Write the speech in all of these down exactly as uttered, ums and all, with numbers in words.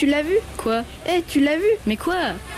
tu l'as vu? Quoi? Eh, tu l'as vu? Mais quoi?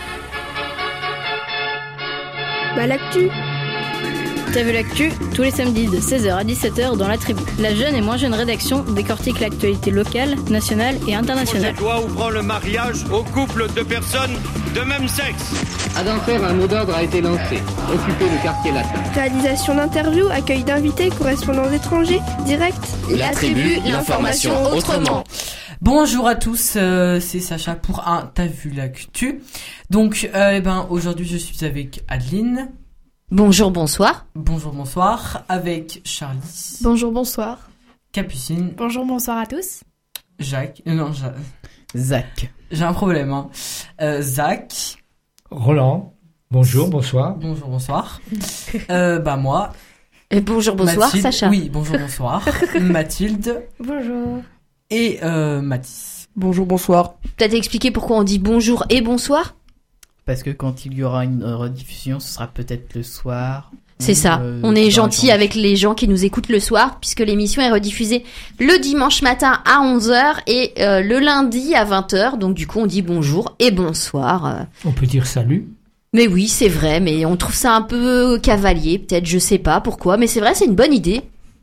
Bah l'actu. T'as vu l'actu? Tous les samedis de seize heures à dix-sept heures dans La Tribu. La jeune et moins jeune rédaction décortique l'actualité locale, nationale et internationale. Cette loi ouvrant le mariage aux couples de personnes de même sexe. À d'enfer, un mot d'ordre a été lancé. Occuper le quartier latin. Réalisation d'interviews, accueil d'invités, correspondants étrangers, direct. La Tribu, l'information autrement. Bonjour à tous, euh, c'est Sacha pour un T'as vu l'actu. Donc, euh, eh ben, aujourd'hui je suis avec Adeline. Bonjour, bonsoir. Bonjour, bonsoir. Avec Charlie. Bonjour, bonsoir. Capucine. Bonjour, bonsoir à tous. Jacques. Euh, non, Jacques. Zach. J'ai un problème, hein. Euh, Zach. Roland. Bonjour, bonsoir. Bonjour, bonsoir. euh, bah, moi. Et bonjour, bonsoir, Mathilde. Sacha. Oui, bonjour, bonsoir. Mathilde. Bonjour. Et euh, Mathis. Bonjour, bonsoir. Peut-être expliquer pourquoi on dit bonjour et bonsoir? Parce que quand il y aura une rediffusion, ce sera peut-être le soir. C'est ça. Euh, on est gentil avec les gens qui nous écoutent le soir, puisque l'émission est rediffusée le dimanche matin à onze heures et euh, le lundi à vingt heures. Donc du coup, on dit bonjour et bonsoir. Euh. On peut dire salut. Mais oui, c'est vrai, mais on trouve ça un peu cavalier, peut-être, je sais pas pourquoi, mais c'est vrai, c'est une bonne idée.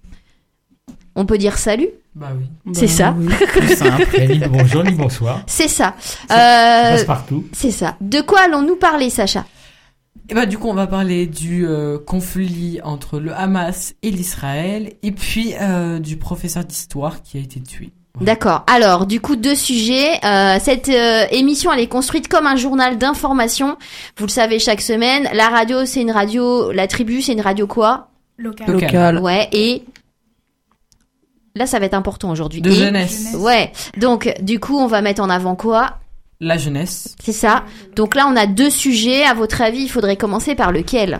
On peut dire salut? Bah oui. C'est bah, ça. Oui. Plus simple. Il y a ni bonjour ni bonsoir. C'est ça. Ça Euh, passe partout. c'est ça. De quoi allons-nous parler, Sacha? Et bah du coup on va parler du euh, conflit entre le Hamas et l'Israël et puis euh, du professeur d'histoire qui a été tué. Voilà. D'accord. Alors, du coup, deux sujets. Euh, cette euh, émission, elle est construite comme un journal d'information. Vous le savez, chaque semaine. La radio, c'est une radio... La Tribu, c'est une radio quoi? Local. Local. Ouais, et... Là, ça va être important aujourd'hui. De Et- jeunesse. Ouais. Donc, du coup, on va mettre en avant quoi? La jeunesse. C'est ça. Donc là, on a deux sujets. À votre avis, il faudrait commencer par lequel?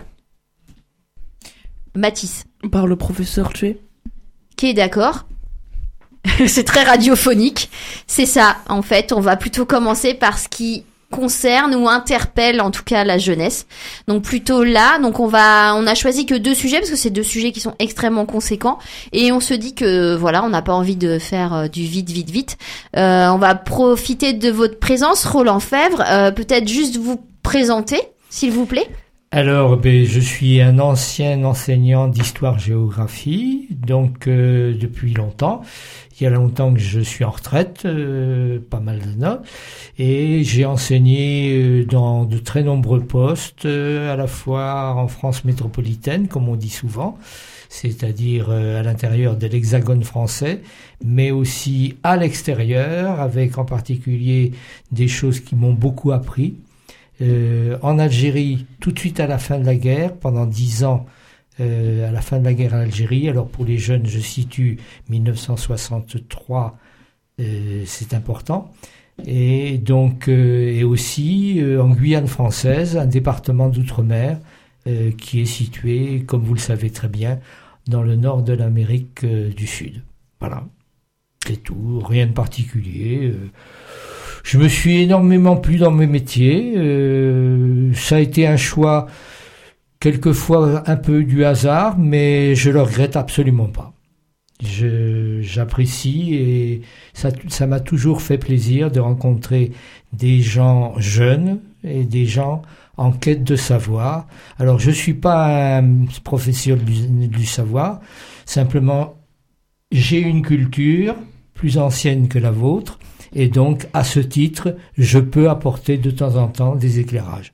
Mathis. Par le professeur tué. Qui est d'accord? C'est très radiophonique. C'est ça, en fait. On va plutôt commencer par ce qui concerne ou interpelle, en tout cas, la jeunesse. Donc plutôt là. Donc on va, on a choisi que deux sujets parce que c'est deux sujets qui sont extrêmement conséquents. Et on se dit que voilà, on n'a pas envie de faire euh, du vite, vite, vite. Euh, on va profiter de votre présence, Roland Fèvre. Euh, peut-être juste vous présenter, s'il vous plaît. Alors, ben, je suis un ancien enseignant d'histoire-géographie, donc euh, depuis longtemps. Il y a longtemps que je suis en retraite, euh, pas mal d'années, et j'ai enseigné euh, dans de très nombreux postes, euh, à la fois en France métropolitaine, comme on dit souvent, c'est-à-dire euh, à l'intérieur de l'hexagone français, mais aussi à l'extérieur, avec en particulier des choses qui m'ont beaucoup appris. Euh, en Algérie, tout de suite à la fin de la guerre, pendant dix ans, euh, à la fin de la guerre en Algérie. Alors pour les jeunes, je situe mille neuf cent soixante-trois, euh, c'est important. Et donc, euh, et aussi euh, en Guyane française, un département d'outre-mer euh, qui est situé, comme vous le savez très bien, dans le nord de l'Amérique euh, du Sud. Voilà, c'est tout, rien de particulier. Euh, Je me suis énormément plu dans mes métiers. Euh, ça a été un choix, quelquefois un peu du hasard, mais je le regrette absolument pas. Je, j'apprécie et ça, ça m'a toujours fait plaisir de rencontrer des gens jeunes et des gens en quête de savoir. Alors, je suis pas un professionnel du, du savoir. Simplement, j'ai une culture plus ancienne que la vôtre. Et donc, à ce titre, je peux apporter de temps en temps des éclairages.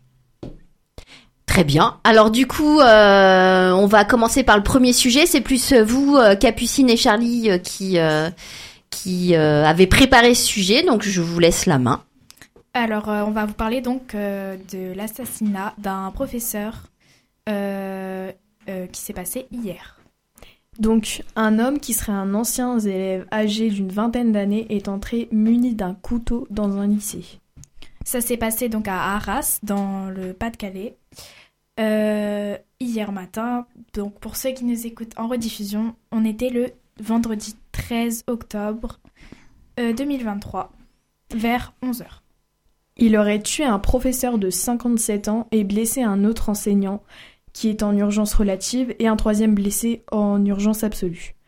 Très bien. Alors du coup, euh, on va commencer par le premier sujet. C'est plus vous, euh, Capucine et Charlie, euh, qui, euh, qui euh, avez préparé ce sujet. Donc je vous laisse la main. Alors, euh, on va vous parler donc euh, de l'assassinat d'un professeur euh, euh, qui s'est passé hier. Donc, un homme qui serait un ancien élève âgé d'une vingtaine d'années est entré muni d'un couteau dans un lycée. Ça s'est passé donc à Arras, dans le Pas-de-Calais, euh, hier matin. Donc, pour ceux qui nous écoutent en rediffusion, on était le vendredi treize octobre euh, deux mille vingt-trois, vers onze heures. Il aurait tué un professeur de cinquante-sept ans et blessé un autre enseignant qui est en urgence relative et un troisième blessé en urgence absolue.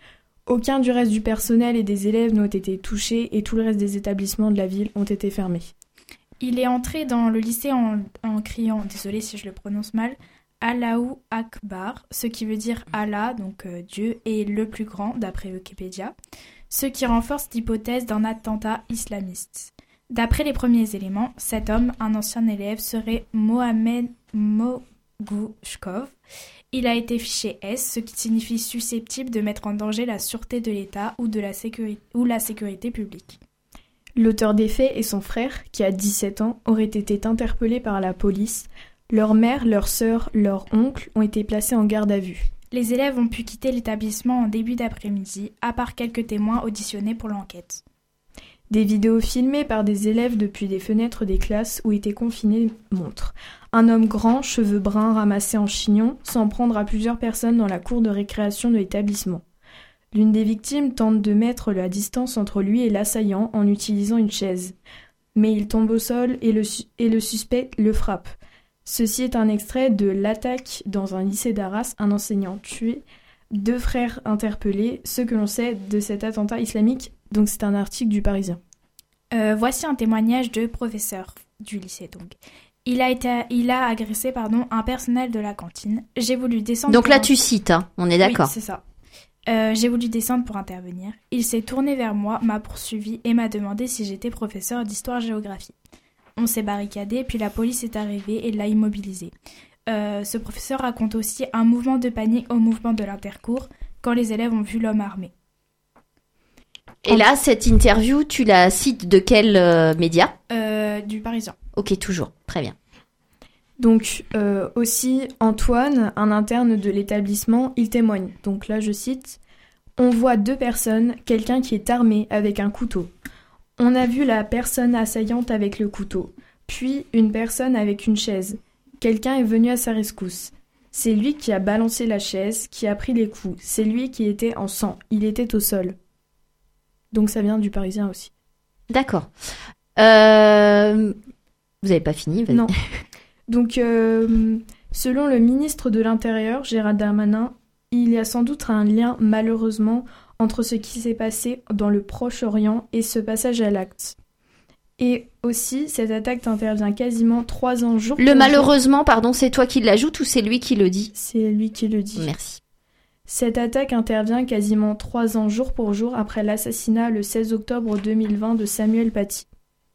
Aucun du reste du personnel et des élèves n'ont été touchés et tout le reste des établissements de la ville ont été fermés. Il est entré dans le lycée en, en criant, désolé si je le prononce mal, Allahu Akbar, ce qui veut dire Allah, donc euh, Dieu, est le plus grand, d'après Wikipédia, ce qui renforce l'hypothèse d'un attentat islamiste. D'après les premiers éléments, cet homme, un ancien élève, serait Mohamed Mogouchkov. Il a été fiché S, ce qui signifie susceptible de mettre en danger la sûreté de l'État ou, de la, sécurité, ou la sécurité publique. L'auteur des faits et son frère, qui a dix-sept ans, auraient été interpellés par la police. Leur mère, leur sœur, leur oncle ont été placés en garde à vue. Les élèves ont pu quitter l'établissement en début d'après-midi, à part quelques témoins auditionnés pour l'enquête. Des vidéos filmées par des élèves depuis des fenêtres des classes où étaient confinés montrent un homme grand, cheveux bruns ramassés en chignon, s'en prendre à plusieurs personnes dans la cour de récréation de l'établissement. L'une des victimes tente de mettre la distance entre lui et l'assaillant en utilisant une chaise. Mais il tombe au sol et le, su- et le suspect le frappe. Ceci est un extrait de l'attaque dans un lycée d'Arras, un enseignant tué, deux frères interpellés, ce que l'on sait de cet attentat islamique. Donc c'est un article du Parisien. Euh, voici un témoignage de professeur du lycée. Donc, il a été, il a agressé pardon un personnel de la cantine. J'ai voulu descendre. Donc là un... tu cites, hein, on est d'accord. Oui, c'est ça. Euh, j'ai voulu descendre pour intervenir. Il s'est tourné vers moi, m'a poursuivi et m'a demandé si j'étais professeur d'histoire-géographie. On s'est barricadé, puis la police est arrivée et l'a immobilisé. Euh, ce professeur raconte aussi un mouvement de panique au mouvement de l'intercours quand les élèves ont vu l'homme armé. Et là, cette interview, tu la cites de quel euh, média ? euh, Du Parisien. Ok, toujours. Très bien. Donc euh, aussi, Antoine, un interne de l'établissement, il témoigne. Donc là, je cite « On voit deux personnes, quelqu'un qui est armé avec un couteau. On a vu la personne assaillante avec le couteau, puis une personne avec une chaise. Quelqu'un est venu à sa rescousse. C'est lui qui a balancé la chaise, qui a pris les coups. C'est lui qui était en sang. Il était au sol. » Donc ça vient du Parisien aussi. D'accord. Euh... Vous n'avez pas fini, vas-y. Non. Donc, euh, selon le ministre de l'Intérieur, Gérald Darmanin, il y a sans doute un lien, malheureusement, entre ce qui s'est passé dans le Proche-Orient et ce passage à l'acte. Et aussi, cette attaque intervient quasiment trois ans jour pour Le jour. malheureusement, pardon, c'est toi qui l'ajoutes ou c'est lui qui le dit ? C'est lui qui le dit. Merci. Cette attaque intervient quasiment trois ans jour pour jour après l'assassinat le seize octobre deux mille vingt de Samuel Paty.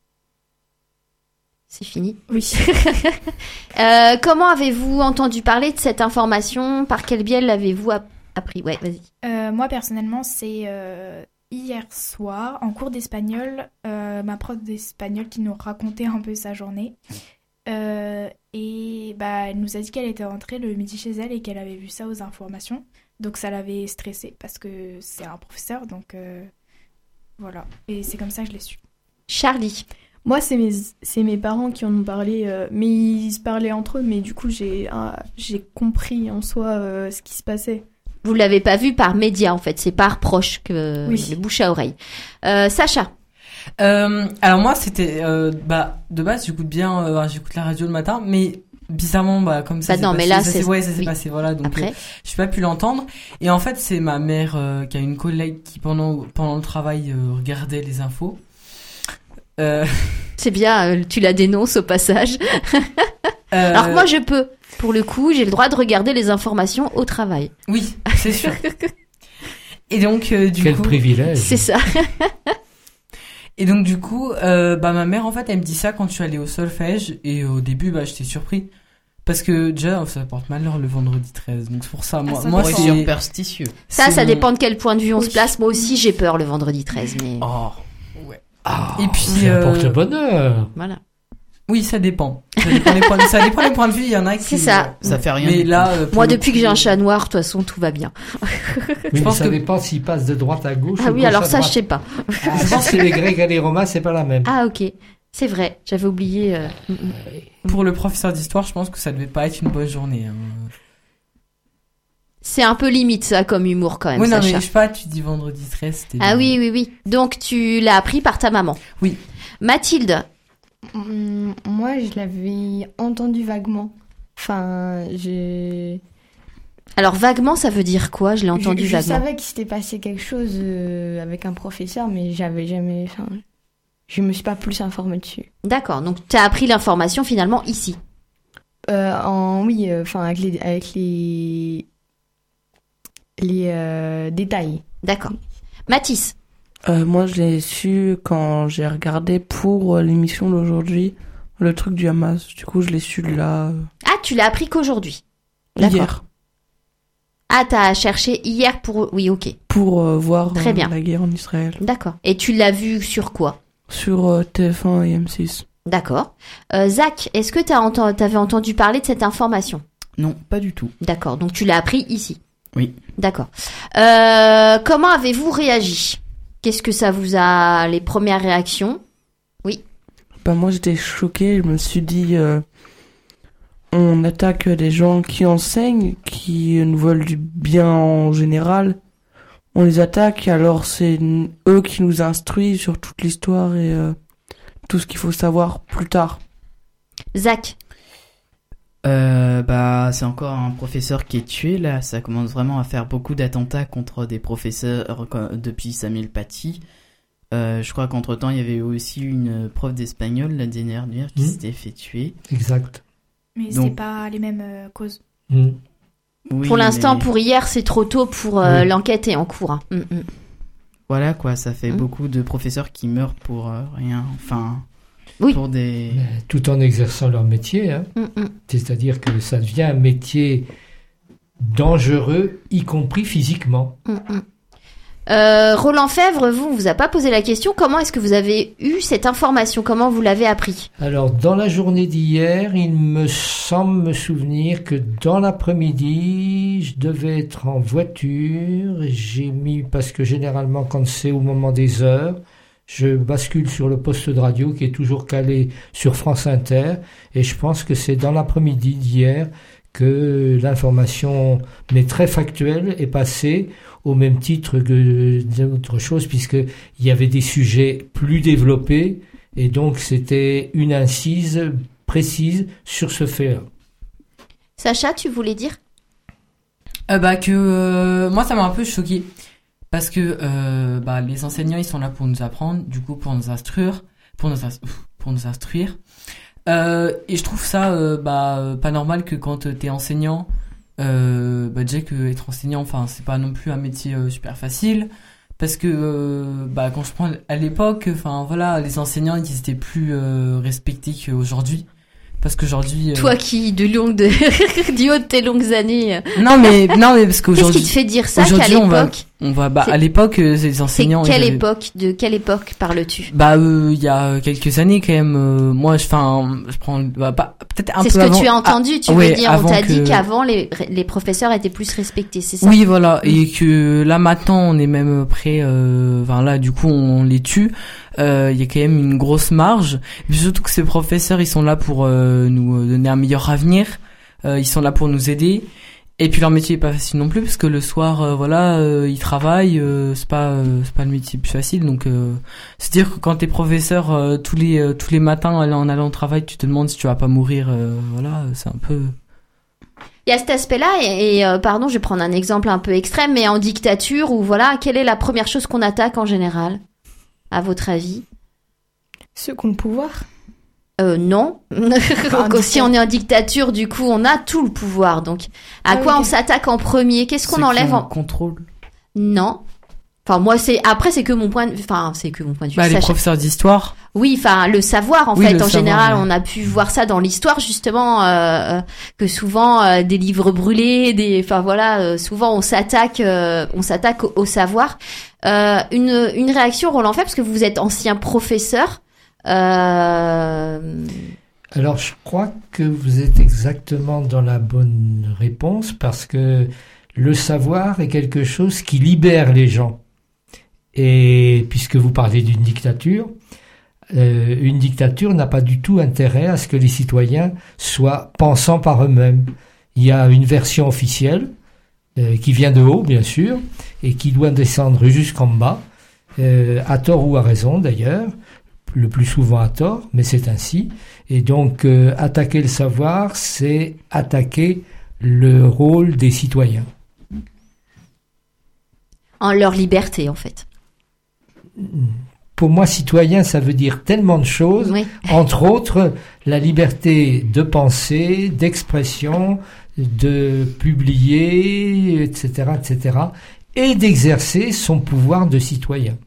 C'est fini ? Oui. euh, comment avez-vous entendu parler de cette information ? Par quel biais l'avez-vous appris ? Ouais, vas-y. Euh, moi, personnellement, c'est euh, hier soir, en cours d'espagnol, euh, ma prof d'espagnol qui nous racontait un peu sa journée. Euh, et bah, elle nous a dit qu'elle était rentrée le midi chez elle et qu'elle avait vu ça aux informations. Donc ça l'avait stressée parce que c'est un professeur, donc euh, voilà. Et c'est comme ça que je l'ai su. Charlie. Moi, c'est mes, c'est mes parents qui en ont parlé, euh, mais ils se parlaient entre eux, mais du coup, j'ai, euh, j'ai compris en soi euh, ce qui se passait. Vous l'avez pas vu par média, en fait, c'est par proche, que Oui. le bouche à oreille. Euh, Sacha. Euh, alors moi, c'était, euh, bah, de base, j'écoute bien, euh, j'écoute la radio le matin, mais bizarrement, bah, comme ça Bah s'est non, passé, mais là, ça c'est- s'est- ouais, ça s'est oui. passé, voilà, donc Après. euh, je n'ai pas pu l'entendre. Et en fait, c'est ma mère euh, qui a une collègue qui, pendant, pendant le travail, euh, regardait les infos. Euh, C'est bien, euh, tu la dénonces au passage. euh, Alors moi, je peux. Pour le coup, j'ai le droit de regarder les informations au travail. Oui, c'est sûr. Et donc, euh, du Quel coup... privilège. C'est ça. Et donc du coup, euh, bah ma mère en fait elle me dit ça quand je suis allée au solfège et au début bah j'étais surpris parce que déjà ça porte malheur le vendredi treize donc c'est pour ça moi ça moi Pour être c'est superstitieux. Ça, c'est ça mon- dépend de quel point de vue on se Oui. place. Moi aussi, j'ai peur le vendredi treize, mais Oh. Ah, Et puis, c'est euh, un porte-bonheur. voilà. Oui, ça dépend. Ça dépend des points, ça dépend des points de vue, il y en a qui C'est ça. Ça fait rien. Mais du là euh, pour Moi, le depuis que coup, j'ai un chat noir, de toute façon, tout va bien. Mais pense ça que- dépend s'il passe de droite à gauche. Ah ou oui, gauche alors à ça, je droite. sais pas. Ah, je pense que les Grecs et les Romains, c'est pas la même. Ah ok, c'est vrai. J'avais oublié. euh, mm, mm. pour le professeur d'histoire, je pense que ça devait pas être une bonne journée. Hein. C'est un peu limite ça comme humour quand même. Oui, non, mais Sacha. je sais pas, tu dis vendredi treize, c'était Ah bien. oui, oui, oui. Donc tu l'as appris par ta maman. Oui. Mathilde. Hum, Moi, je l'avais entendu vaguement. Enfin, je... Alors vaguement, ça veut dire quoi? Je l'ai entendu je, je vaguement. Je savais qu'il s'était passé quelque chose euh, avec un professeur, mais j'avais jamais... Enfin, je me suis pas plus informée dessus. D'accord, donc tu as appris l'information finalement ici. Euh, en, oui, enfin, euh, avec les, avec les, les euh, détails. D'accord. Mathis? euh, Moi, je l'ai su quand j'ai regardé pour l'émission d'aujourd'hui, le truc du Hamas. Du coup, je l'ai su là. Ah, tu l'as appris qu'aujourd'hui? D'accord. Hier. Ah, t'as cherché hier pour... Oui, ok. Pour euh, voir Très euh, bien. la guerre en Israël. D'accord. Et tu l'as vu sur quoi? Sur euh, T F un et M six. D'accord. Euh, Zach, est-ce que t'as ent- t'avais entendu parler de cette information? Non, pas du tout. D'accord, donc tu l'as appris ici? Oui. D'accord. Euh, comment avez-vous réagi? Qu'est-ce que ça vous a... Les premières réactions? Oui. Bah moi, j'étais choquée. Je me suis dit... Euh... On attaque des gens qui enseignent, qui nous veulent du bien en général. On les attaque, alors c'est eux qui nous instruisent sur toute l'histoire et euh, tout ce qu'il faut savoir plus tard. Zach? Euh, bah, c'est encore un professeur qui est tué, là. Ça commence vraiment à faire beaucoup d'attentats contre des professeurs depuis Samuel Paty. Euh, je crois qu'entre-temps, il y avait aussi une prof d'espagnol, la dernière, qui mmh. s'était fait tuer. Exact. Mais Donc... c'est pas les mêmes euh, causes. Mmh. Oui, pour l'instant, mais... pour hier, c'est trop tôt pour euh, oui. L'enquête est en cours. Hein. Mm -mm. Voilà quoi, ça fait mmh. beaucoup de professeurs qui meurent pour euh, rien. Enfin, oui. pour des... Mais tout en exerçant leur métier. Hein. Mm C'est-à-dire que ça devient un métier dangereux, y compris physiquement. Mm euh, Roland Fèvre, vous, on vous a pas posé la question. Comment est-ce que vous avez eu cette information? Comment vous l'avez appris? Alors, dans la journée d'hier, il me semble me souvenir que dans l'après-midi, je devais être en voiture. J'ai mis, parce que généralement, quand c'est au moment des heures, je bascule sur le poste de radio qui est toujours calé sur France Inter. Et je pense que c'est dans l'après-midi d'hier que l'information, mais très factuelle, est passée au même titre que d'autres choses, puisqu'il y avait des sujets plus développés, et donc c'était une incise précise sur ce fait-là. Sacha, tu voulais dire euh, bah que euh, moi ça m'a un peu choqué, parce que euh, bah, les enseignants ils sont là pour nous apprendre, du coup pour nous instruire, pour nous, ins- pour nous instruire. Euh, et je trouve ça euh, bah, pas normal que quand t'es enseignant, Euh, bah déjà que être enseignant, enfin c'est pas non plus un métier euh, super facile, parce que euh, bah quand je prends à l'époque, enfin voilà, les enseignants ils étaient plus euh, respectés qu'aujourd'hui, parce qu'aujourd'hui euh... toi qui de longue de du haut de tes longues années. Non mais non mais parce qu'aujourd'hui. Qu'est-ce qui te fait dire ça qu'à l'époque? On va, on va bah à l'époque euh, les enseignants. C'est quelle avaient... époque? De quelle époque parles-tu? Bah il euh, y a quelques années quand même. Euh, moi je enfin je prends bah, pas peut-être un c'est peu ce que avant... tu as entendu, ah, tu ouais, veux dire, on t'a que... dit qu'avant les les professeurs étaient plus respectés, c'est ça? Oui voilà, mmh. Et que là maintenant on est même prêt, euh, enfin là du coup on les tue. Il euh, y a quand même une grosse marge. Et puis surtout que ces professeurs ils sont là pour euh, nous donner un meilleur avenir. Euh, ils sont là pour nous aider. Et puis leur métier est pas facile non plus, parce que le soir euh, voilà euh, ils travaillent. Euh, c'est pas euh, c'est pas le métier le plus facile. Donc euh, c'est dire que quand t'es professeur euh, tous les euh, tous les matins en allant au travail, tu te demandes si tu vas pas mourir. Euh, voilà, c'est un peu. Il y a cet aspect-là, et, et euh, pardon, je vais prendre un exemple un peu extrême, mais en dictature, où voilà, quelle est la première chose qu'on attaque en général, à votre avis? Ceux qui ont le pouvoir. Euh, non. Donc, si on est en dictature, du coup, on a tout le pouvoir. Donc, à ah, quoi okay. on s'attaque en premier? Qu'est-ce qu'on Ceux enlève qui ont en contrôle? Non. Enfin, moi, c'est après, c'est que mon point de vue. Enfin, c'est que mon point de vue. Bah, les professeurs d'histoire. Oui, enfin, le savoir, en oui, fait, en savoir, général, ouais. On a pu voir ça dans l'histoire, justement, euh, que souvent euh, des livres brûlés, des, enfin voilà, euh, souvent on s'attaque, euh, on s'attaque au, au savoir. Euh, une une réaction, Roland Fèvre, parce que vous êtes ancien professeur. Euh... Alors, je crois que vous êtes exactement dans la bonne réponse, parce que le savoir est quelque chose qui libère les gens. Et puisque vous parlez d'une dictature, euh, une dictature n'a pas du tout intérêt à ce que les citoyens soient pensants par eux-mêmes. Il y a une version officielle euh, qui vient de haut, bien sûr, et qui doit descendre jusqu'en bas, euh, à tort ou à raison d'ailleurs, le plus souvent à tort, mais c'est ainsi. Et donc, euh, attaquer le savoir, c'est attaquer le rôle des citoyens. En leur liberté, en fait. Pour moi, citoyen, ça veut dire tellement de choses, oui. Entre autres, la liberté de penser, d'expression, de publier, et cetera, et cetera, et d'exercer son pouvoir de citoyen.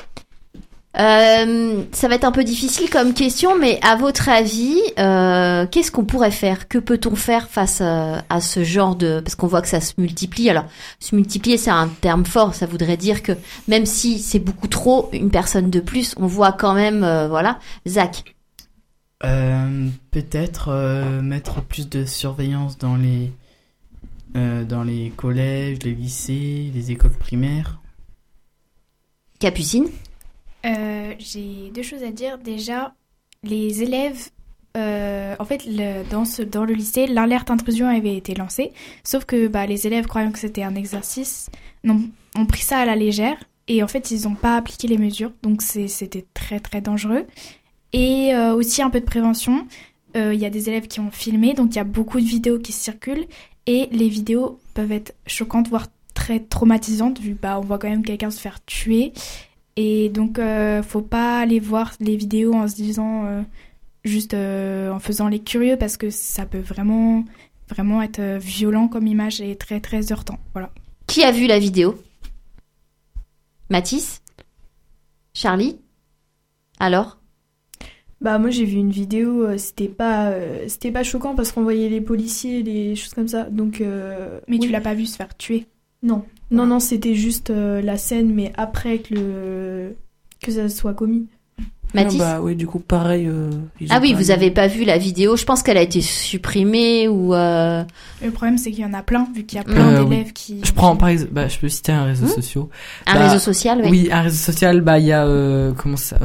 Euh, ça va être un peu difficile comme question, mais à votre avis, euh, qu'est-ce qu'on pourrait faire? Que peut-on faire face à, à ce genre de... Parce qu'on voit que ça se multiplie. Alors, se multiplier, c'est un terme fort. Ça voudrait dire que même si c'est beaucoup trop, une personne de plus, on voit quand même... Euh, voilà. Zach? euh, Peut-être euh, mettre plus de surveillance dans les, euh, dans les collèges, les lycées, les écoles primaires. Capucine? Euh, j'ai deux choses à dire. Déjà, les élèves, euh, en fait, le, dans, ce, dans le lycée, l'alerte intrusion avait été lancée, sauf que bah, les élèves, croyant que c'était un exercice, ont, ont pris ça à la légère, et en fait, ils n'ont pas appliqué les mesures, donc c'est, c'était très très dangereux. Et euh, aussi un peu de prévention, il euh, y a des élèves qui ont filmé, donc il y a beaucoup de vidéos qui circulent, et les vidéos peuvent être choquantes, voire très traumatisantes, vu bah, on voit quand même quelqu'un se faire tuer. Et donc, euh, faut pas aller voir les vidéos en se disant, euh, juste euh, en faisant les curieux, parce que ça peut vraiment, vraiment être violent comme image et très, très heurtant. Voilà. Qui a vu la vidéo? Mathis? Charlie? Alors? Bah moi j'ai vu une vidéo, euh, c'était pas, euh, c'était pas choquant parce qu'on voyait les policiers, les choses comme ça. Donc. Euh, Mais oui. tu l'as pas vu se faire tuer? Non. Non, non, c'était juste euh, la scène, mais après que, le... que ça soit commis. Mathis? Ah bah oui, du coup, pareil. Euh, ah oui, vous avez pas vu la vidéo. Je pense qu'elle a été supprimée ou... Euh... Le problème, c'est qu'il y en a plein, vu qu'il y a plein euh, d'élèves oui. qui... Je prends par exemple... Bah, je peux citer un réseau mmh. social. Un bah, réseau social, oui. Oui, un réseau social, bah, il y a... Euh, comment ça...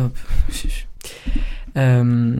Euh,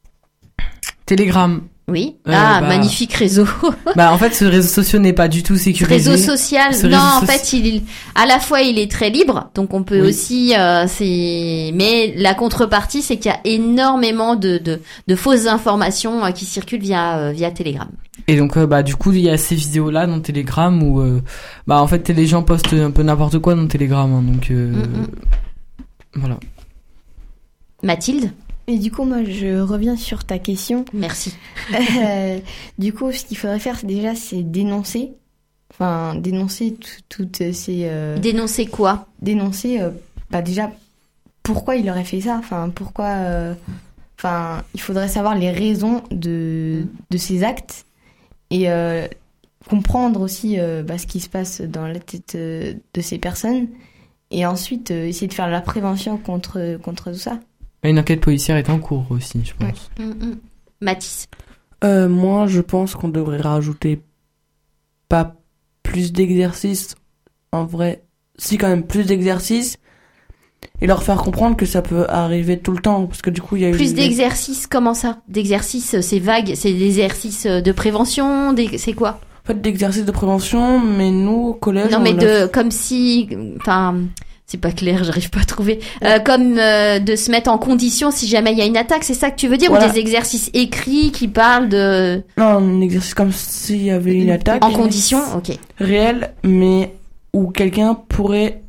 Telegram. Oui. Euh, ah, bah, magnifique réseau. bah, en fait, ce réseau social n'est pas du tout sécurisé. Réseau social, ce non, réseau en so- fait, il, à la fois, il est très libre, donc on peut oui. aussi, euh, c'est, mais la contrepartie, c'est qu'il y a énormément de, de, de fausses informations euh, qui circulent via, euh, via Telegram. Et donc, euh, bah, du coup, il y a ces vidéos-là dans Telegram où, euh, bah, en fait, les gens postent un peu n'importe quoi dans Telegram, hein, donc, euh, Mm-mm. voilà. Mathilde? Et du coup, moi, je reviens sur ta question. Merci. Euh, du coup, ce qu'il faudrait faire, c'est déjà, c'est dénoncer. Enfin, dénoncer tout- toutes ces... Euh... Dénoncer quoi? Dénoncer, euh, bah déjà, pourquoi il aurait fait ça. Enfin, pourquoi... euh, Enfin, il faudrait savoir les raisons de, de ces actes. Et euh, comprendre aussi euh, bah, ce qui se passe dans la tête euh, de ces personnes. Et ensuite, euh, essayer de faire la prévention contre, contre tout ça. Une enquête policière est en cours aussi, je pense. Ouais. Mm-mm. Mathis? Euh, moi, je pense qu'on devrait rajouter pas plus d'exercices, en vrai, si quand même plus d'exercices, et leur faire comprendre que ça peut arriver tout le temps, parce que du coup, il y a eu... Plus d'exercices, comment ça? D'exercices, c'est vague, c'est des exercices de prévention, des... c'est quoi? En fait, d'exercices de prévention, mais nous, au collège... Non, mais on de, a... comme si, enfin, c'est pas clair, j'arrive pas à trouver. Euh, comme euh, de se mettre en condition si jamais il y a une attaque, c'est ça que tu veux dire? Voilà. Ou des exercices écrits qui parlent de... Non, un exercice comme s'il y avait une attaque. En condition, ok. Réelle, mais où quelqu'un pourrait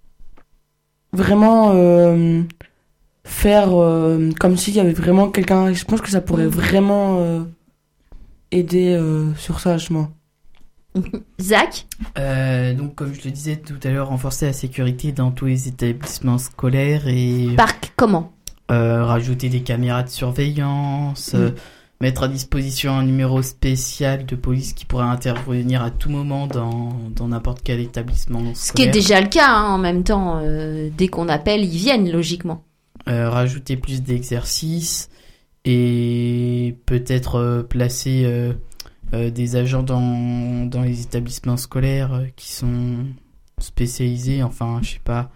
vraiment euh, faire euh, comme s'il y avait vraiment quelqu'un... Je pense que ça pourrait vraiment euh, aider euh, sur ça, justement. Zach? Euh, donc, comme je le disais tout à l'heure, renforcer la sécurité dans tous les établissements scolaires et... Par comment? euh, Rajouter des caméras de surveillance, Mm. euh, mettre à disposition un numéro spécial de police qui pourrait intervenir à tout moment dans, dans n'importe quel établissement scolaire. Ce qui est déjà le cas, hein, en même temps. Euh, dès qu'on appelle, ils viennent, logiquement. Euh, rajouter plus d'exercices et peut-être euh, placer... Euh, Euh, des agents dans, dans les établissements scolaires euh, qui sont spécialisés, enfin, je sais pas.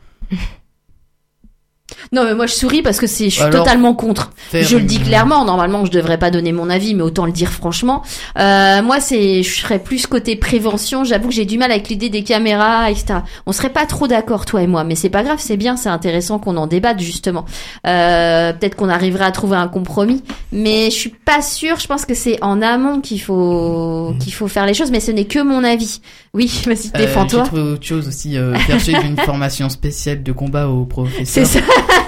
Non, mais moi je souris parce que c'est, je suis Alors, totalement contre. Je le dis une... clairement. Normalement, je devrais pas donner mon avis, mais autant le dire franchement. Euh, moi, c'est, je serais plus côté prévention. J'avoue que j'ai du mal avec l'idée des caméras, et cetera. On serait pas trop d'accord, toi et moi, mais c'est pas grave, c'est bien, c'est intéressant qu'on en débatte justement. Euh, peut-être qu'on arrivera à trouver un compromis, Mais je suis pas sûre. Je pense que c'est en amont qu'il faut qu'il faut faire les choses. Mais ce n'est que mon avis. Oui, vas-y, Euh, défends-toi. J'ai trouvé autre chose aussi, euh, chercher une formation spéciale de combat aux professeurs. C'est ça.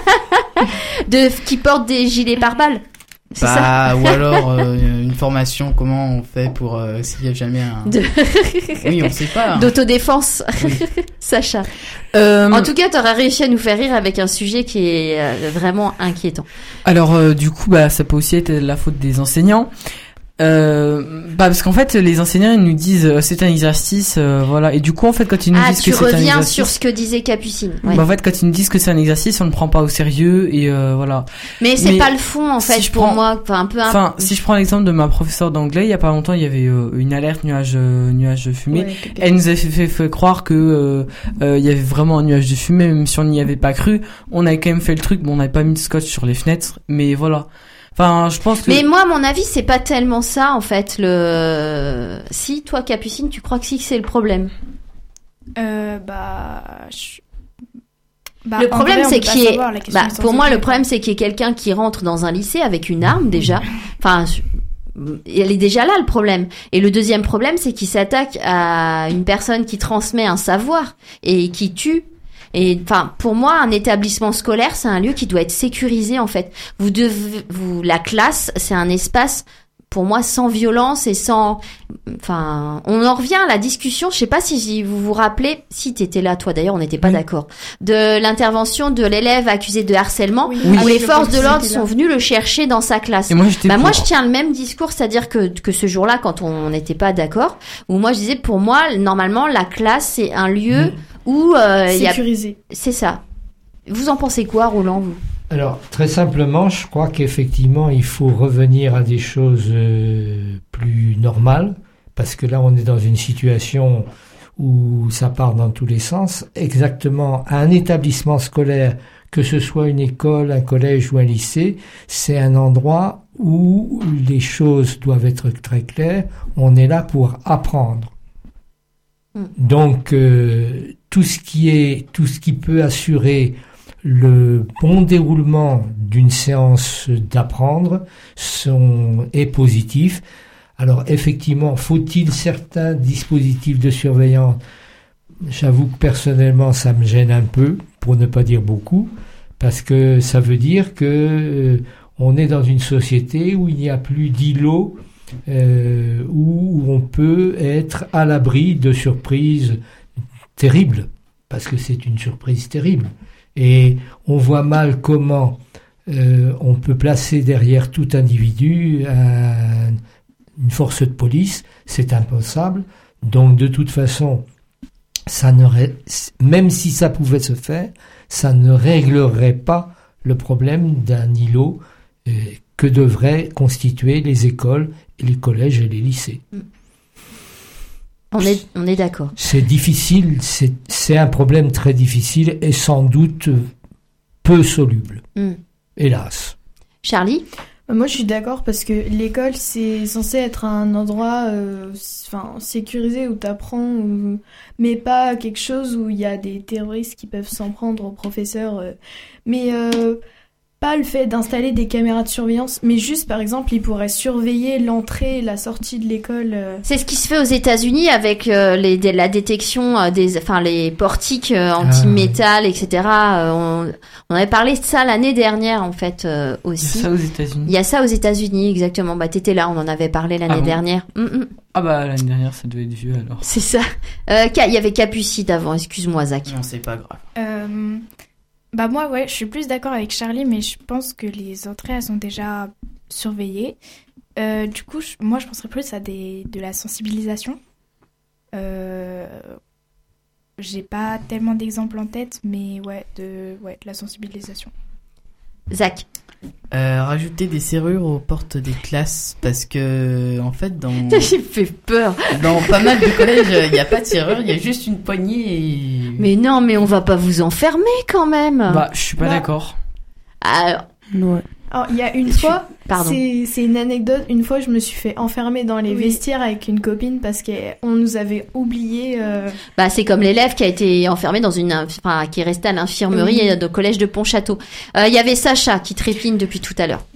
De qui portent des gilets pare-balles. C'est Bah, ça. ou alors euh, une formation, comment on fait pour euh, s'il y a jamais un... De... Oui, on sait pas. Hein. D'autodéfense. Oui. Sacha. Euh, En tout cas, t'auras réussi à nous faire rire avec un sujet qui est euh, vraiment inquiétant. Alors euh, du coup, bah ça peut aussi être la faute des enseignants. Euh, bah parce qu'en fait les enseignants ils nous disent euh, c'est un exercice, euh, voilà, et du coup en fait quand ils nous Ah, disent tu que c'est un reviens exercice, sur ce que disait Capucine. Ouais. bah en fait quand ils nous disent que c'est un exercice on ne prend pas au sérieux et euh, voilà. Mais c'est Mais pas le fond en fait si je pour prends- moi. Enfin un peu. Un... Enfin, si je prends l'exemple de ma professeure d'anglais, il y a pas longtemps, il y avait euh, une alerte nuage euh, nuage de fumée. Ouais, quelque Elle nous a fait, fait, fait croire que euh, euh, il y avait vraiment un nuage de fumée, même si on n'y avait pas cru. On avait quand même fait le truc, bon, on n'avait pas mis de scotch sur les fenêtres, mais voilà. Enfin, je pense que. Mais moi, à mon avis, c'est pas tellement ça en fait. Le si toi, Capucine, tu crois que si que c'est le problème. Euh, bah, je- bah, Le en problème, vrai, on c'est peut pas qu'il y ait. savoir, la question Bah, est pour moi, sensible. le problème, c'est qu'il y ait quelqu'un qui rentre dans un lycée avec une arme déjà. Enfin, je- elle est déjà là le problème. Et le deuxième problème, c'est qu'il s'attaque à une personne qui transmet un savoir et qui tue. Et enfin, pour moi, un établissement scolaire, c'est un lieu qui doit être sécurisé en fait. Vous devez, vous, la classe, c'est un espace. Pour moi, sans violence et sans, enfin, on en revient à la discussion. Je sais pas si vous vous rappelez, si t'étais là, toi d'ailleurs, on n'était pas d'accord, de l'intervention de l'élève accusé de harcèlement, Oui. où les Je forces pense de que l'ordre c'était là. sont venues le chercher dans sa classe. Et moi, j'étais bah, moi, pour. je tiens le même discours, c'est-à-dire que que ce jour-là, quand on n'était pas d'accord, où moi je disais, pour moi, normalement, la classe c'est un lieu où euh, il y a, Sécurisé. c'est ça. Vous en pensez quoi, Roland, vous? Alors, très simplement, je crois qu'effectivement, il faut revenir à des choses euh, plus normales, parce que là, on est dans une situation où ça part dans tous les sens. Exactement, un établissement scolaire, que ce soit une école, un collège ou un lycée, c'est un endroit où les choses doivent être très claires. On est là pour apprendre. Donc, euh, tout ce qui est, tout ce qui peut assurer le bon déroulement d'une séance d'apprendre sont, est positif. Alors, effectivement, faut-il certains dispositifs de surveillance? J'avoue que personnellement, ça me gêne un peu, pour ne pas dire beaucoup, parce que ça veut dire que euh, on est dans une société où il n'y a plus d'îlot, euh, où on peut être à l'abri de surprises terribles, parce que c'est une surprise terrible. Et on voit mal comment euh, on peut placer derrière tout individu un, une force de police. C'est impensable. Donc de toute façon, ça ne ré... même si ça pouvait se faire, ça ne réglerait pas le problème d'un îlot euh, que devraient constituer les écoles, et les collèges et les lycées. On est, on est d'accord. C'est difficile, c'est, c'est un problème très difficile et sans doute peu soluble. Mm. Hélas. Charlie? Moi, je suis d'accord parce que l'école, c'est censé être un endroit euh, enfin, sécurisé où tu apprends, où... mais pas quelque chose où il y a des terroristes qui peuvent s'en prendre aux professeurs. Euh... Mais euh, pas le fait d'installer des caméras de surveillance, mais juste, par exemple, ils pourraient surveiller l'entrée et la sortie de l'école. Euh... C'est ce qui se fait aux États-Unis avec euh, les, des, la détection euh, des, enfin les portiques euh, anti-métal, et cetera. Euh, on, on avait parlé de ça l'année dernière en fait euh, aussi. Il y a ça aux États-Unis. Il y a ça aux États-Unis exactement. Bah t'étais là, on en avait parlé l'année Ah bon dernière. Mm-mm. Ah bah l'année dernière ça devait être vieux alors. C'est ça. Euh, il y avait Capucine avant. Excuse-moi, Zach. Non, c'est pas grave. Euh, bah moi, ouais, je suis plus d'accord avec Charlie, mais je pense que les entrées, elles sont déjà surveillées. Euh, du coup, je- moi, je penserais plus à des, de la sensibilisation. Euh, j'ai pas tellement d'exemples en tête, mais ouais, de, ouais, de la sensibilisation. Zach. Euh, rajouter des serrures aux portes des classes parce que en fait dans J'ai fait peur. dans pas mal de collèges il n'y a pas de serrure, il y a juste une poignée et... Mais non, mais on va pas vous enfermer quand même. Bah je suis pas Bah. d'accord. Alors, Ouais. Alors, il y a une Je- fois, Pardon. c'est c'est une anecdote, une fois je me suis fait enfermer dans les Oui. vestiaires avec une copine parce qu'on nous avait oublié. euh, bah c'est comme l'élève qui a été enfermé dans une, inf- enfin qui est resté à l'infirmerie Oui. euh, de collège de Pontchâteau. Euh, Il y avait Sacha qui trépigne depuis tout à l'heure.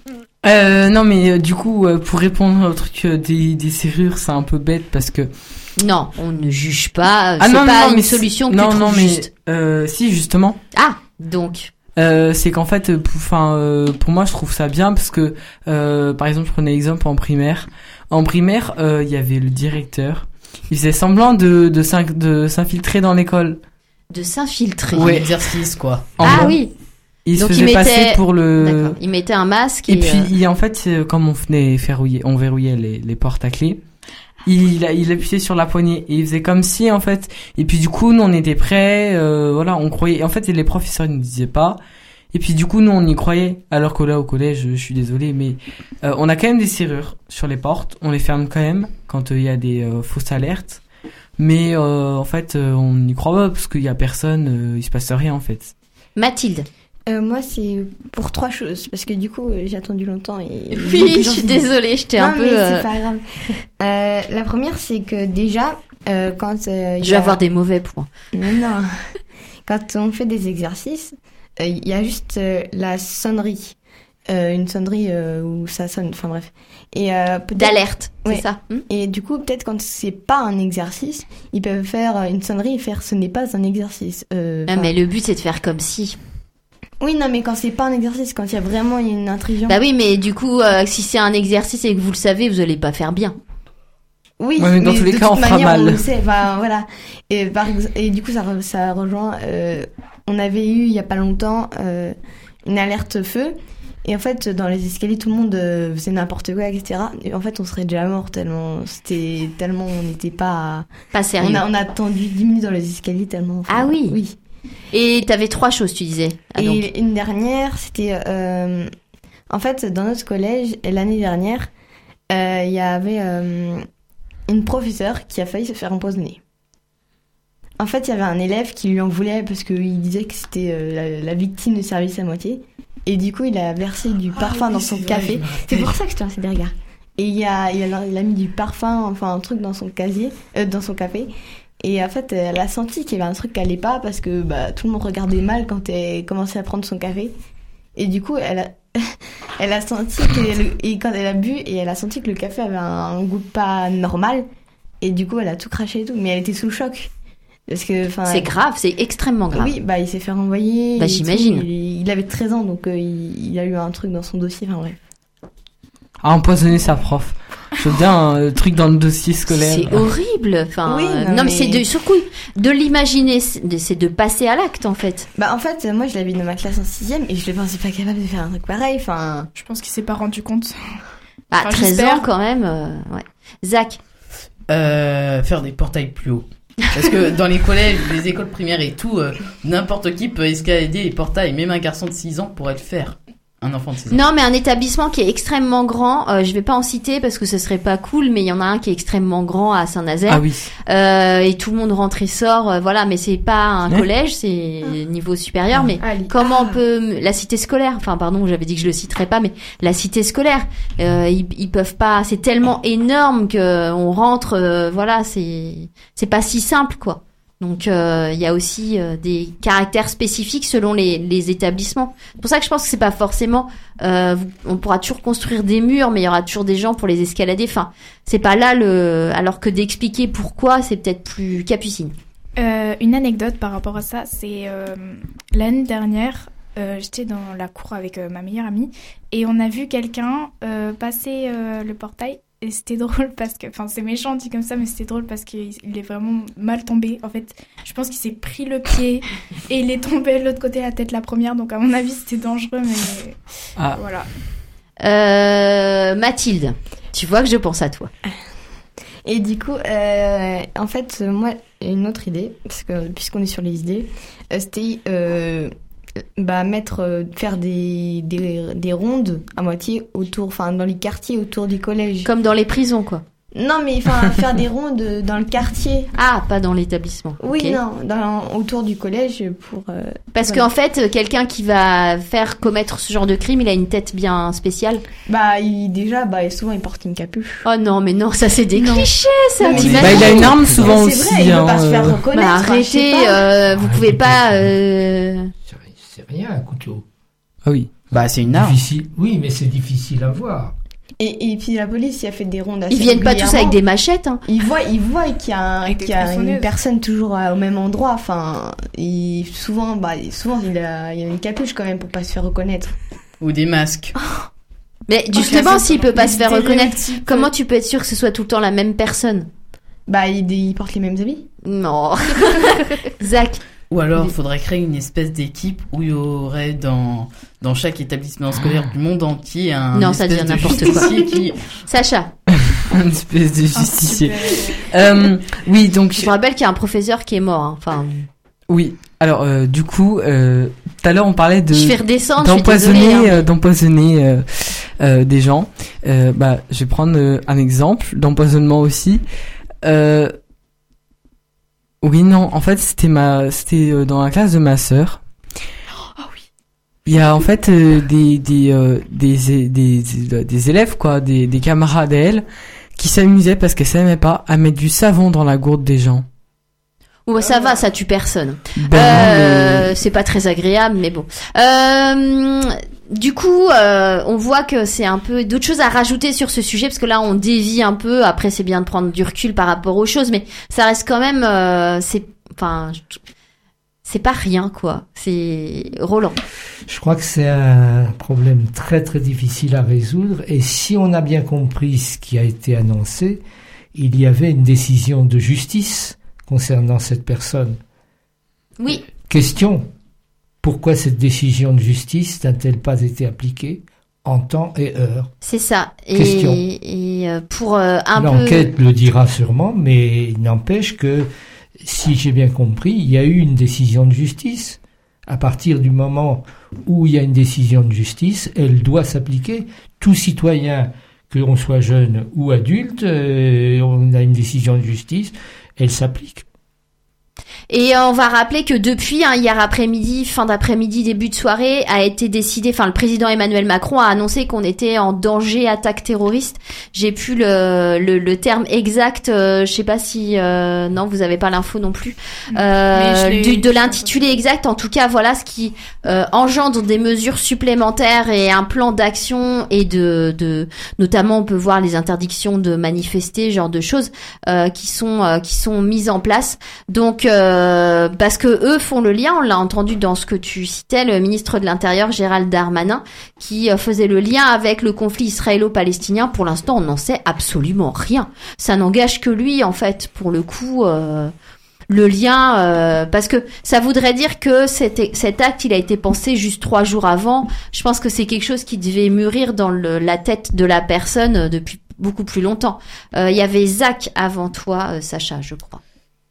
Euh, non, mais euh, du coup, euh, pour répondre au truc euh, des, des serrures, c'est un peu bête parce que. Non, on ne juge pas. Ah c'est non, pas non, une mais solution que non, tu trouves non, mais juste. euh, si justement. Ah, donc. Euh, c'est qu'en fait, enfin, euh, pour moi, je trouve ça bien parce que, euh, par exemple, je prenais l'exemple en primaire. En primaire, il euh, y avait le directeur. Il faisait semblant de de, s'in- de s'infiltrer dans l'école. De s'infiltrer. Un Ouais. exercice, quoi. En Ah gros, oui. Il Donc, se il faisait mettait- passer pour le. D'accord. Il mettait un masque. Et, Et puis, euh, il, en fait, euh, comme on venait verrouiller, on verrouillait les, les portes à clé, il, a- il appuyait sur la poignée et il faisait comme si, en fait. Et puis, du coup, nous, on était prêts, euh, voilà, on croyait. En fait, les professeurs, ils nous disaient pas. Et puis, du coup, nous, on y croyait. Alors que là, au collège, je suis désolé, mais euh, on a quand même des serrures sur les portes. On les ferme quand même quand il y a des euh, fausses alertes. Mais euh, en fait, euh, on n'y croit pas parce qu'il y a personne, euh, il se passe rien, en fait. Mathilde. Euh, moi, c'est pour trois choses, parce que du coup, euh, j'ai attendu longtemps et... Oui, je suis désolée, je t'ai non, un peu... mais euh, c'est pas grave. Euh, la première, c'est que déjà, euh, quand... euh, il Je y vais a- avoir des mauvais points. Non, non. Quand on fait des exercices, euh, il y a juste euh, la sonnerie. Euh, une sonnerie euh, où ça sonne, enfin bref. Et euh, peut-être... D'alerte, c'est Ouais. ça. Hmm. Et du coup, peut-être quand c'est pas un exercice, ils peuvent faire euh, une sonnerie et faire ce n'est pas un exercice. Euh, Ah, enfin- mais le but, c'est de faire comme si. Oui, non, mais quand c'est pas un exercice, quand il y a vraiment une intrusion. Bah oui, mais du coup, euh, si c'est un exercice et que vous le savez, vous allez pas faire bien. Oui, Ouais, mais dans tous les de cas, toute on fera manière, mal. on le sait. Enfin, voilà. Et, par ex- et du coup, ça, re- ça rejoint. Euh, on avait eu il y a pas longtemps euh, une alerte feu. Et en fait, dans les escaliers, tout le monde euh, faisait n'importe quoi, et cetera. Et en fait, on serait déjà mort tellement. C'était tellement. On n'était pas. Pas sérieux. On a, on a attendu dix minutes dans les escaliers tellement. enfin, Ah oui. Oui. Et t'avais trois choses, tu disais. Ah, donc. Et une dernière, c'était... euh, en fait, dans notre collège, l'année dernière, euh, il y avait euh, une professeure qui a failli se faire empoisonner. En fait, il y avait un élève qui lui en voulait parce qu'il disait que c'était euh, la, la victime de service à moitié. Et du coup, il a versé du parfum oui, dans c'est son vrai, café. je me rappelle. C'est pour ça que je te lancé des regards. Et il, y a, il, a, il a mis du parfum, enfin un truc dans son casier, euh, dans son café. Et en fait, elle a senti qu'il y avait un truc qui allait pas parce que bah, tout le monde regardait mal quand elle commençait à prendre son café. Et du coup, elle a, elle a senti que le, et quand elle a bu, et elle a senti que le café avait un, un goût pas normal. Et du coup, elle a tout craché et tout. Mais elle était sous le choc. Parce que, enfin, C'est elle- grave, c'est extrêmement grave. Oui, bah il s'est fait renvoyer. Bah, et j'imagine. tout. Il, il avait treize ans, donc euh, il, il a eu un truc dans son dossier. Enfin bref. À empoisonner sa prof. Je veux bien un euh, truc dans le dossier scolaire. C'est horrible. Enfin, Oui, euh, non, non, mais, mais- c'est de surtout de l'imaginer, c'est de, c'est de passer à l'acte en fait. Bah en fait, moi je l'avais dans ma classe en sixième et je ne pensais pas capable de faire un truc pareil. Enfin. Je pense qu'il s'est pas rendu compte. Ah, Enfin, treize j'espère. ans quand même. euh, ouais. Zach. Euh, faire des portails plus hauts. Parce que dans les collèges, les écoles primaires et tout, euh, n'importe qui peut escalader les portails. Même un garçon de six ans pourrait le faire. Un enfant de six ans. Non, mais un établissement qui est extrêmement grand, euh, je vais pas en citer parce que ce serait pas cool, mais il y en a un qui est extrêmement grand à Saint-Nazaire. Ah oui. Euh, et tout le monde rentre et sort, euh, voilà, mais c'est pas un Ouais. collège, c'est niveau supérieur, mais Ah, li- comment ah. on peut, la cité scolaire, enfin pardon, j'avais dit que je le citerais pas, mais la cité scolaire, euh, ils, ils peuvent pas, c'est tellement énorme que on rentre, euh, voilà, c'est, c'est pas si simple, quoi. Donc euh, il y a aussi euh, des caractères spécifiques selon les, les établissements. C'est pour ça que je pense que c'est pas forcément euh, vous- on pourra toujours construire des murs, mais il y aura toujours des gens pour les escalader. Enfin, c'est pas là le alors que d'expliquer pourquoi, c'est peut-être plus capucine. Euh, une anecdote par rapport à ça, c'est euh, l'année dernière, euh, j'étais dans la cour avec euh, ma meilleure amie et on a vu quelqu'un euh, passer euh, le portail. Et c'était drôle parce que, enfin c'est méchant dit comme ça, mais c'était drôle parce qu'il il est vraiment mal tombé. En fait, je pense qu'il s'est pris le pied et il est tombé de l'autre côté la tête la première. Donc à mon avis c'était dangereux, mais Ah. voilà. Euh, Mathilde, tu vois que je pense à toi. Et du coup, euh, en fait, euh, moi, une autre idée, parce que puisqu'on est sur les idées, euh, c'était euh, bah, mettre, euh, faire des, des, des rondes à moitié autour, enfin dans les quartiers autour du collège. Comme dans les prisons, quoi. Non, mais enfin faire des rondes dans le quartier. Ah, pas dans l'établissement. Oui, Ok. non, dans, autour du collège pour. euh, Parce voilà. qu'en fait, quelqu'un qui va faire commettre ce genre de crime, il a une tête bien spéciale. Bah, il, déjà, bah, souvent il porte une capuche. Oh non, mais non, ça c'est des Non. clichés, ça. Non, mais t'imagines Bah, il a une arme souvent Mais c'est aussi. vrai, il veut pas hein, se faire euh. reconnaître. Bah, enfin, je sais arrêtez, pas. euh, vous pouvez pas. Euh... C'est rien un couteau. Ah oui. Bah, c'est une arme. Difficile. Oui, mais c'est difficile à voir. Et, et puis la police, il a fait des rondes assez Ils viennent pas tous avec des machettes. Hein. Ils voient, ils voient qu'il y a, un, qu'il y a une personne toujours au même endroit. Enfin, il, souvent, bah, souvent il, a, il y a une capuche quand même pour pas se faire reconnaître. Ou des masques. Mais justement, okay, s'il peut pas se faire reconnaître, comment tu peux être sûr que ce soit tout le temps la même personne? Bah, il, il porte les mêmes habits. Non. Zach. Ou alors, il faudrait créer une espèce d'équipe où il y aurait dans, dans chaque établissement scolaire du monde entier un non, espèce ça devient de n'importe quoi. qui... Sacha. Une espèce de justicier. euh, oui, donc. Je me rappelle qu'il y a un professeur qui est mort. Hein. Enfin. Oui. Alors, euh, du coup, euh, tout à l'heure, on parlait de. Je fais redescendre. D'empoisonner, je suis désolée, hein. euh, d'empoisonner euh, euh, des gens. Euh, bah, je vais prendre euh, un exemple d'empoisonnement aussi. Euh, Oui, non, en fait, c'était ma, c'était euh, dans la classe de ma sœur. Oh oui. Il y a en fait euh, des des, euh, des des des des élèves quoi, des des camarades d'elle qui s'amusaient parce qu'elles s'aimaient pas à mettre du savon dans la gourde des gens. Ouais, ça va, ça tue personne. Ben euh, mais... C'est pas très agréable, mais bon. Euh, du coup, euh, on voit que c'est un peu d'autres choses à rajouter sur ce sujet, parce que là, on dévie un peu. Après, c'est bien de prendre du recul par rapport aux choses, mais ça reste quand même, euh, c'est, enfin, c'est pas rien, quoi. C'est Roland. Je crois que c'est un problème très très difficile à résoudre, et si on a bien compris ce qui a été annoncé, il y avait une décision de justice concernant cette personne. Oui. Question. Pourquoi cette décision de justice n'a-t-elle pas été appliquée en temps et heure? C'est ça. Et, Question. Et pour euh, un L'enquête peu... L'enquête le dira sûrement, mais il n'empêche que, si j'ai bien compris, il y a eu une décision de justice. À partir du moment où il y a une décision de justice, elle doit s'appliquer. Tout citoyen, que l'on soit jeune ou adulte, euh, on a une décision de justice, elle s'applique. Et on va rappeler que depuis hein, hier après-midi, fin d'après-midi, début de soirée, a été décidé, enfin le président Emmanuel Macron a annoncé qu'on était en danger attaque terroriste. J'ai plus le le, le terme exact, euh, je sais pas si euh, non vous avez pas l'info non plus euh, du, de l'intitulé exact. En tout cas, voilà ce qui euh, engendre des mesures supplémentaires et un plan d'action et de de notamment on peut voir les interdictions de manifester, genre de choses euh, qui sont euh, qui sont mises en place. Donc Euh, parce que eux font le lien, on l'a entendu dans ce que tu citais, le ministre de l'Intérieur Gérald Darmanin qui euh, faisait le lien avec le conflit israélo-palestinien. Pour l'instant, on n'en sait absolument rien. Ça n'engage que lui, en fait, pour le coup, euh, le lien, euh, parce que ça voudrait dire que cet, cet acte, il a été pensé juste trois jours avant. Je pense que c'est quelque chose qui devait mûrir dans le, la tête de la personne depuis beaucoup plus longtemps. Il euh, y avait Zach avant toi, euh, Sacha, je crois.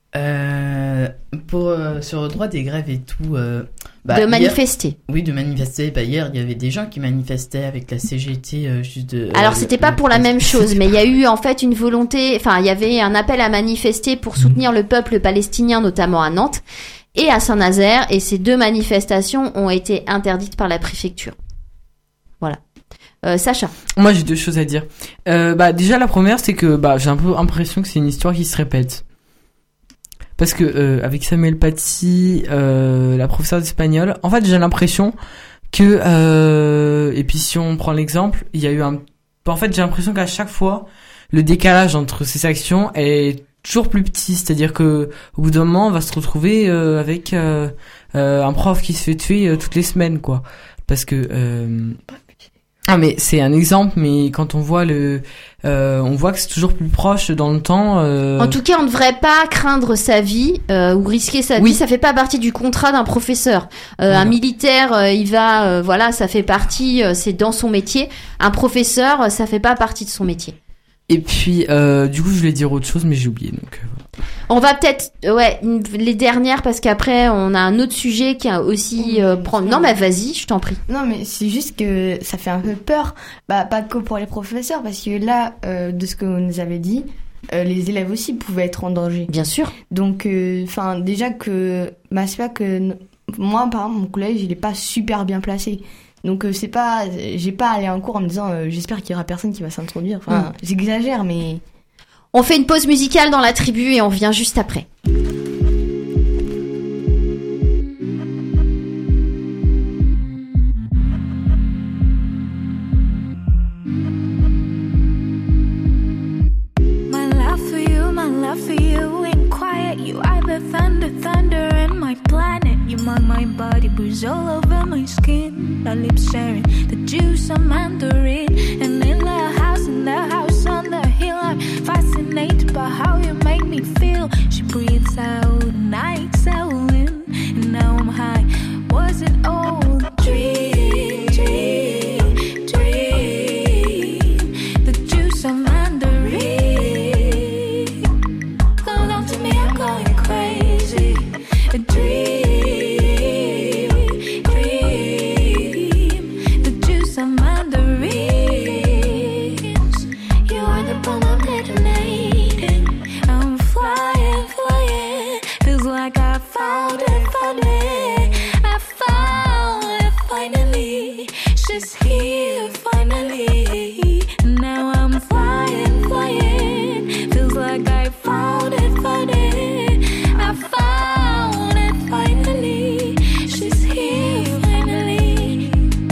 Euh, pour euh, sur le droit des grèves et tout euh, bah, de hier, manifester oui de manifester bah hier il y avait des gens qui manifestaient avec la C G T euh, juste de, alors euh, c'était le, pas le pour la même chose mais il y a eu en fait une volonté, enfin il y avait un appel à manifester pour soutenir le peuple palestinien notamment à Nantes et à Saint-Nazaire, et ces deux manifestations ont été interdites par la préfecture. Voilà. Euh, Sacha. Moi j'ai deux choses à dire. Euh, bah déjà la première c'est que bah j'ai un peu l'impression que c'est une histoire qui se répète. Parce que euh, avec Samuel Paty, euh, la professeure d'espagnol, en fait j'ai l'impression que euh, et puis si on prend l'exemple, il y a eu un, en fait j'ai l'impression qu'à chaque fois le décalage entre ces actions est toujours plus petit, c'est-à-dire que au bout d'un moment on va se retrouver euh, avec euh, euh, un prof qui se fait tuer euh, toutes les semaines quoi, parce que euh, ah mais c'est un exemple, mais quand on voit le, euh, on voit que c'est toujours plus proche dans le temps. Euh... En tout cas, on ne devrait pas craindre sa vie euh, ou risquer sa oui. vie. Ça fait pas partie du contrat d'un professeur. Euh, voilà. Un militaire, euh, il va, euh, voilà, ça fait partie, euh, c'est dans son métier. Un professeur, euh, ça fait pas partie de son métier. Et puis, euh, du coup, je voulais dire autre chose, mais j'ai oublié. Donc, euh, voilà. On va peut-être, ouais, les dernières parce qu'après on a un autre sujet qui a aussi euh, prendre. Non, mais vas-y, je t'en prie. Non, mais c'est juste que ça fait un peu peur, bah pas que pour les professeurs, parce que là, euh, de ce que vous nous avez dit, euh, les élèves aussi pouvaient être en danger. Bien sûr. Donc, enfin, euh, déjà que, bah c'est pas que moi, par exemple, mon collège, il est pas super bien placé. Donc euh, c'est pas, j'ai pas allé en cours en me disant, euh, j'espère qu'il y aura personne qui va s'introduire. Enfin, mm. J'exagère, mais. On fait une pause musicale dans la tribu et on revient juste après. along my body, bruise all over my skin. Our lips sharing the juice of mandarin. And in the house, in the house on the hill, I'm fascinated by how you make me feel. She breathes out and I exhale in, and now I'm high. Was it all a dream, dream, dream? The juice of mandarin. Hold on to me, I'm going crazy. A dream, dream. The juice of mandarins. You are the bomb I'm detonating. I'm flying, flying. Feels like I found it, found it. I found it finally. She's here finally. Now I'm flying, flying. Feels like I found it, found it. I found it finally. She's here finally.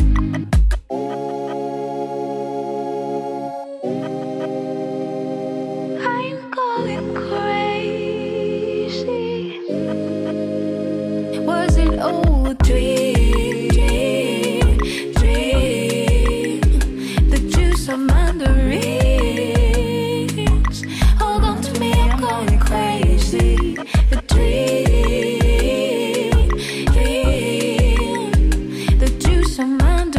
I'm going crazy. Was it all a dream, dream, dream? The juice of mandarins. Hold on to me, I'm going crazy. A dream, dream. The juice of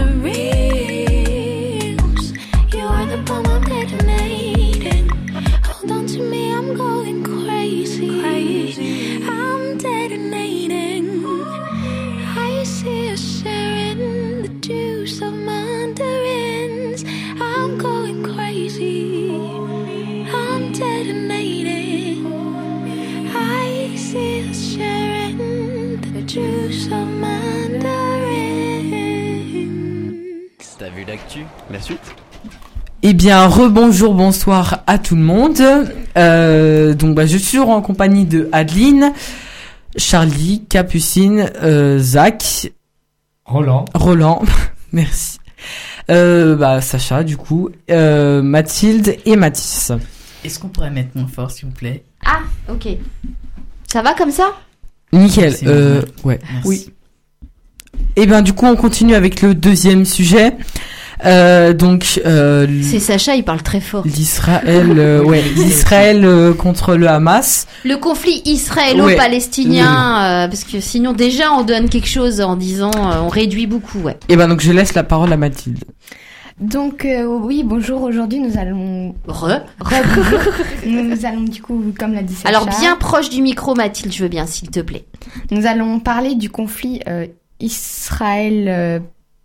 mandarins. You are the bomb I'm detonating. Hold on to me, I'm going crazy. Crazy. I'm detonating. I see us sharing the juice of mandarins. I'm going crazy. I'm detonating. I see us sharing the juice of mandarins. T'as vu l'actu? La suite? Eh bien, rebonjour, bonsoir à tout le monde. Euh, donc, bah, je suis en compagnie de Adeline, Charlie, Capucine, euh, Zach, Roland, Roland, merci. Euh, bah, Sacha, du coup, euh, Mathilde et Mathis. Est-ce qu'on pourrait mettre moins fort, s'il vous plaît? Ah, ok. Ça va comme ça? Nickel. C'est Euh, bon. ouais. Merci. Oui. Eh bien, du coup, on continue avec le deuxième sujet. Euh, donc, euh, C'est Sacha, il parle très fort. l'Israël, euh, ouais, l'Israël euh, contre le Hamas. Le conflit israélo-palestinien, euh, parce que sinon déjà on donne quelque chose en disant, euh, on réduit beaucoup, ouais. Eh ben, donc, je laisse la parole à Mathilde. Donc euh, oui, bonjour, aujourd'hui nous allons... Re. Re bonjour. Nous allons du coup, comme l'a dit Sacha... Alors bien proche du micro, Mathilde, je veux bien, s'il te plaît. Nous allons parler du conflit euh, Israël... Euh,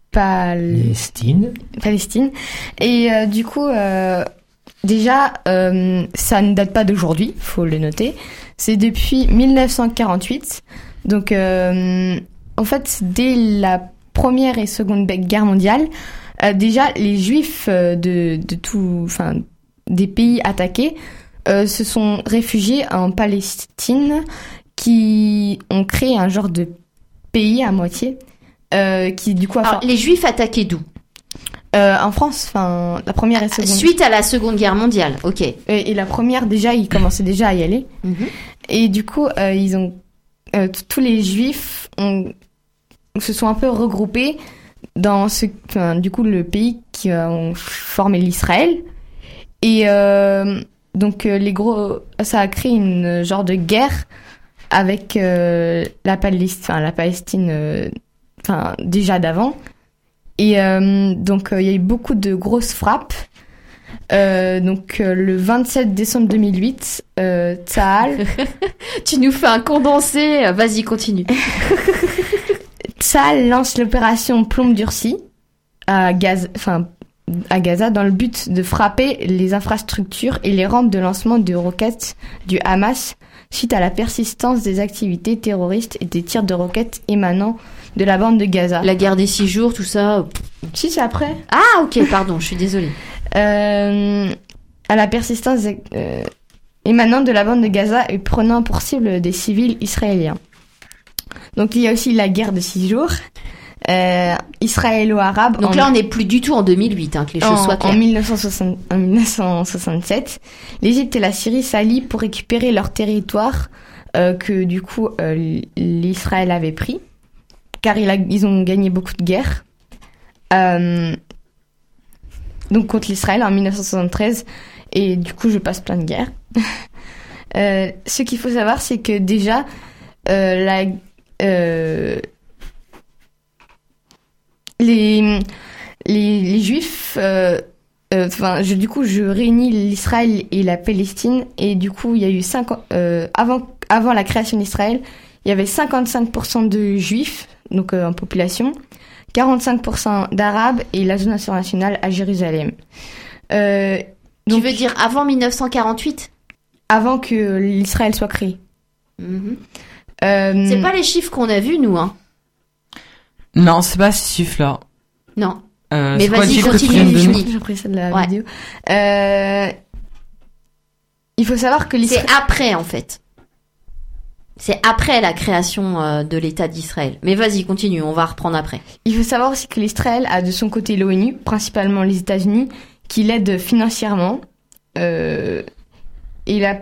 Palestine. Palestine. Et euh, du coup, euh, déjà, euh, ça ne date pas d'aujourd'hui, faut le noter. C'est depuis mille neuf cent quarante-huit. Donc, euh, en fait, dès la Première et Seconde Guerre mondiale, euh, déjà, les Juifs de, de tout, enfin, des pays attaqués euh, se sont réfugiés en Palestine, qui ont créé un genre de pays à moitié. Euh, qui du coup a Alors, fait... les Juifs attaquaient d'où? euh, En France, enfin la première et seconde. Suite à la Seconde Guerre mondiale, ok. Et, et la première, déjà, ils commençaient déjà à y aller. Mm-hmm. Et du coup, euh, ils ont euh, tous les Juifs ont se sont un peu regroupés dans ce, enfin, du coup, le pays qui a ont formé l'Israël. Et euh, donc euh, les gros, ça a créé une genre de guerre avec euh, la Palestine, enfin la Palestine. Euh, Enfin, déjà d'avant. Et euh, donc, il euh, y a eu beaucoup de grosses frappes. Euh, donc, euh, le vingt-sept décembre deux mille huit, euh, Tsahal... Tu nous fais un condensé. Vas-y, continue. Tsahal lance l'opération Plomb durci à Gaza, enfin, à Gaza dans le but de frapper les infrastructures et les rampes de lancement de roquettes du Hamas suite à la persistance des activités terroristes et des tirs de roquettes émanant de la bande de Gaza. La guerre des six jours, tout ça. Si, c'est après. Ah, ok, pardon, je suis désolée. Euh, à la persistance euh, émanant de la bande de Gaza et prenant pour cible des civils israéliens. Donc il y a aussi la guerre de six jours, euh, israélo-arabe. Donc en... là, on n'est plus du tout en deux mille huit, hein, que les choses en, soient claires. En, mille neuf cent soixante, en mille neuf cent soixante-sept, l'Égypte et la Syrie s'allient pour récupérer leur territoire euh, que du coup euh, l'Israël avait pris. car il a, ils ont gagné beaucoup de guerres. Euh, donc contre l'Israël en dix-neuf cent soixante-treize, et du coup je passe plein de guerres. euh, ce qu'il faut savoir, c'est que déjà euh, la, euh, les, les les Juifs, enfin euh, euh, du coup je réunis l'Israël et la Palestine, et du coup il y a eu cinq euh, avant avant la création d'Israël, il y avait cinquante-cinq pour cent de Juifs, donc euh, en population, quarante-cinq pour cent d'Arabes et la zone internationale à Jérusalem. Euh, donc, tu veux dire avant dix-neuf cent quarante-huit ? Avant que l'Israël soit créé. Mm-hmm. Euh, c'est pas les chiffres qu'on a vus, nous, hein. Non, c'est pas ces chiffres-là. Non. Euh, mais vas-y, continue, finis. J'ai pris ça de la ouais. vidéo. Euh, il faut savoir que l'Israël... C'est après, en fait. C'est après la création euh, de l'État d'Israël. Mais vas-y, continue, on va reprendre après. Il faut savoir aussi que l'Israël a de son côté l'ONU, principalement les États-Unis, qui l'aident financièrement. Euh, et la...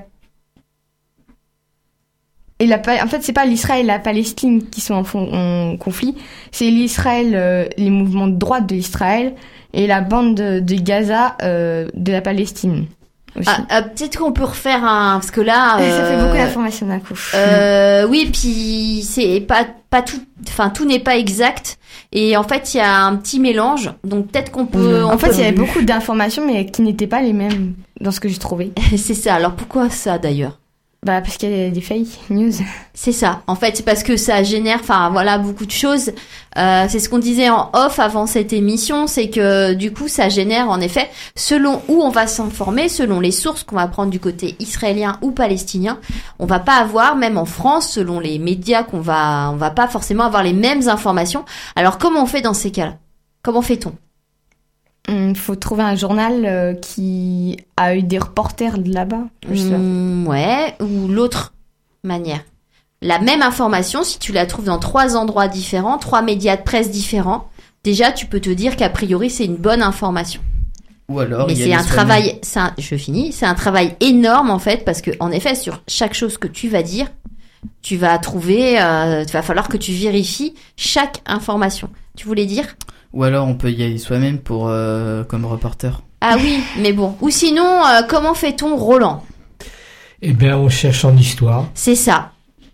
Et la... En fait, c'est pas l'Israël et la Palestine qui sont en, fond, en conflit. C'est l'Israël, euh, les mouvements de droite de l'Israël et la bande de, de Gaza euh, de la Palestine. Ah, euh, peut-être qu'on peut refaire un, parce que là euh, ça fait beaucoup euh, d'informations d'un coup. Euh, oui, puis c'est pas pas tout, enfin tout n'est pas exact, et en fait il y a un petit mélange, donc peut-être qu'on peut. Mmh. On en fait, peut... il y avait beaucoup d'informations, mais qui n'étaient pas les mêmes dans ce que j'ai trouvé. C'est ça. Alors pourquoi ça d'ailleurs? Bah parce qu'il y a des fake news. C'est ça. En fait, c'est parce que ça génère, enfin voilà, beaucoup de choses. Euh, c'est ce qu'on disait en off avant cette émission, c'est que du coup, ça génère en effet, selon où on va s'informer, selon les sources qu'on va prendre du côté israélien ou palestinien, on va pas avoir, même en France, selon les médias qu'on va, on va pas forcément avoir les mêmes informations. Alors comment on fait dans ces cas-là? Comment fait-on? Il faut trouver un journal euh, qui a eu des reporters de là-bas. Mmh, ouais, ou l'autre manière. La même information, si tu la trouves dans trois endroits différents, trois médias de presse différents, déjà tu peux te dire qu'a priori c'est une bonne information. Ou alors, mais il y a c'est les un travail, c'est un, je finis, c'est un travail énorme en fait, parce que en effet sur chaque chose que tu vas dire, tu vas trouver, euh, il va falloir que tu vérifies chaque information. Tu voulais dire? Ou alors on peut y aller soi-même pour euh, comme reporter. Ah oui, mais bon. Ou sinon, euh, comment fait-on, Roland? Eh bien, on cherche en histoire. C'est ça.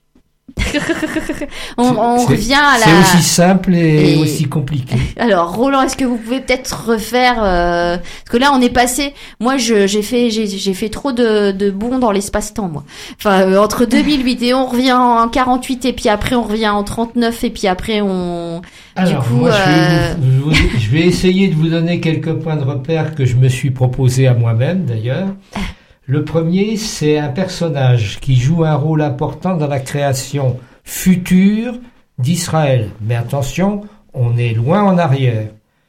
on on c'est, revient à la... C'est aussi simple et, et... aussi compliqué. Alors, Roland, est-ce que vous pouvez peut-être refaire... Euh... Parce que là, on est passé... Moi, je, j'ai fait j'ai, j'ai fait trop de, de bons dans l'espace-temps, moi. Enfin, euh, entre deux mille huit et on revient en quarante-huit, et puis après, on revient en trente-neuf, et puis après, on... Alors, du coup, moi, je, vais euh... vous, je, je vais essayer de vous donner quelques points de repère que je me suis proposé à moi-même, d'ailleurs. Le premier, c'est un personnage qui joue un rôle important dans la création future d'Israël. Mais attention, on est loin en arrière.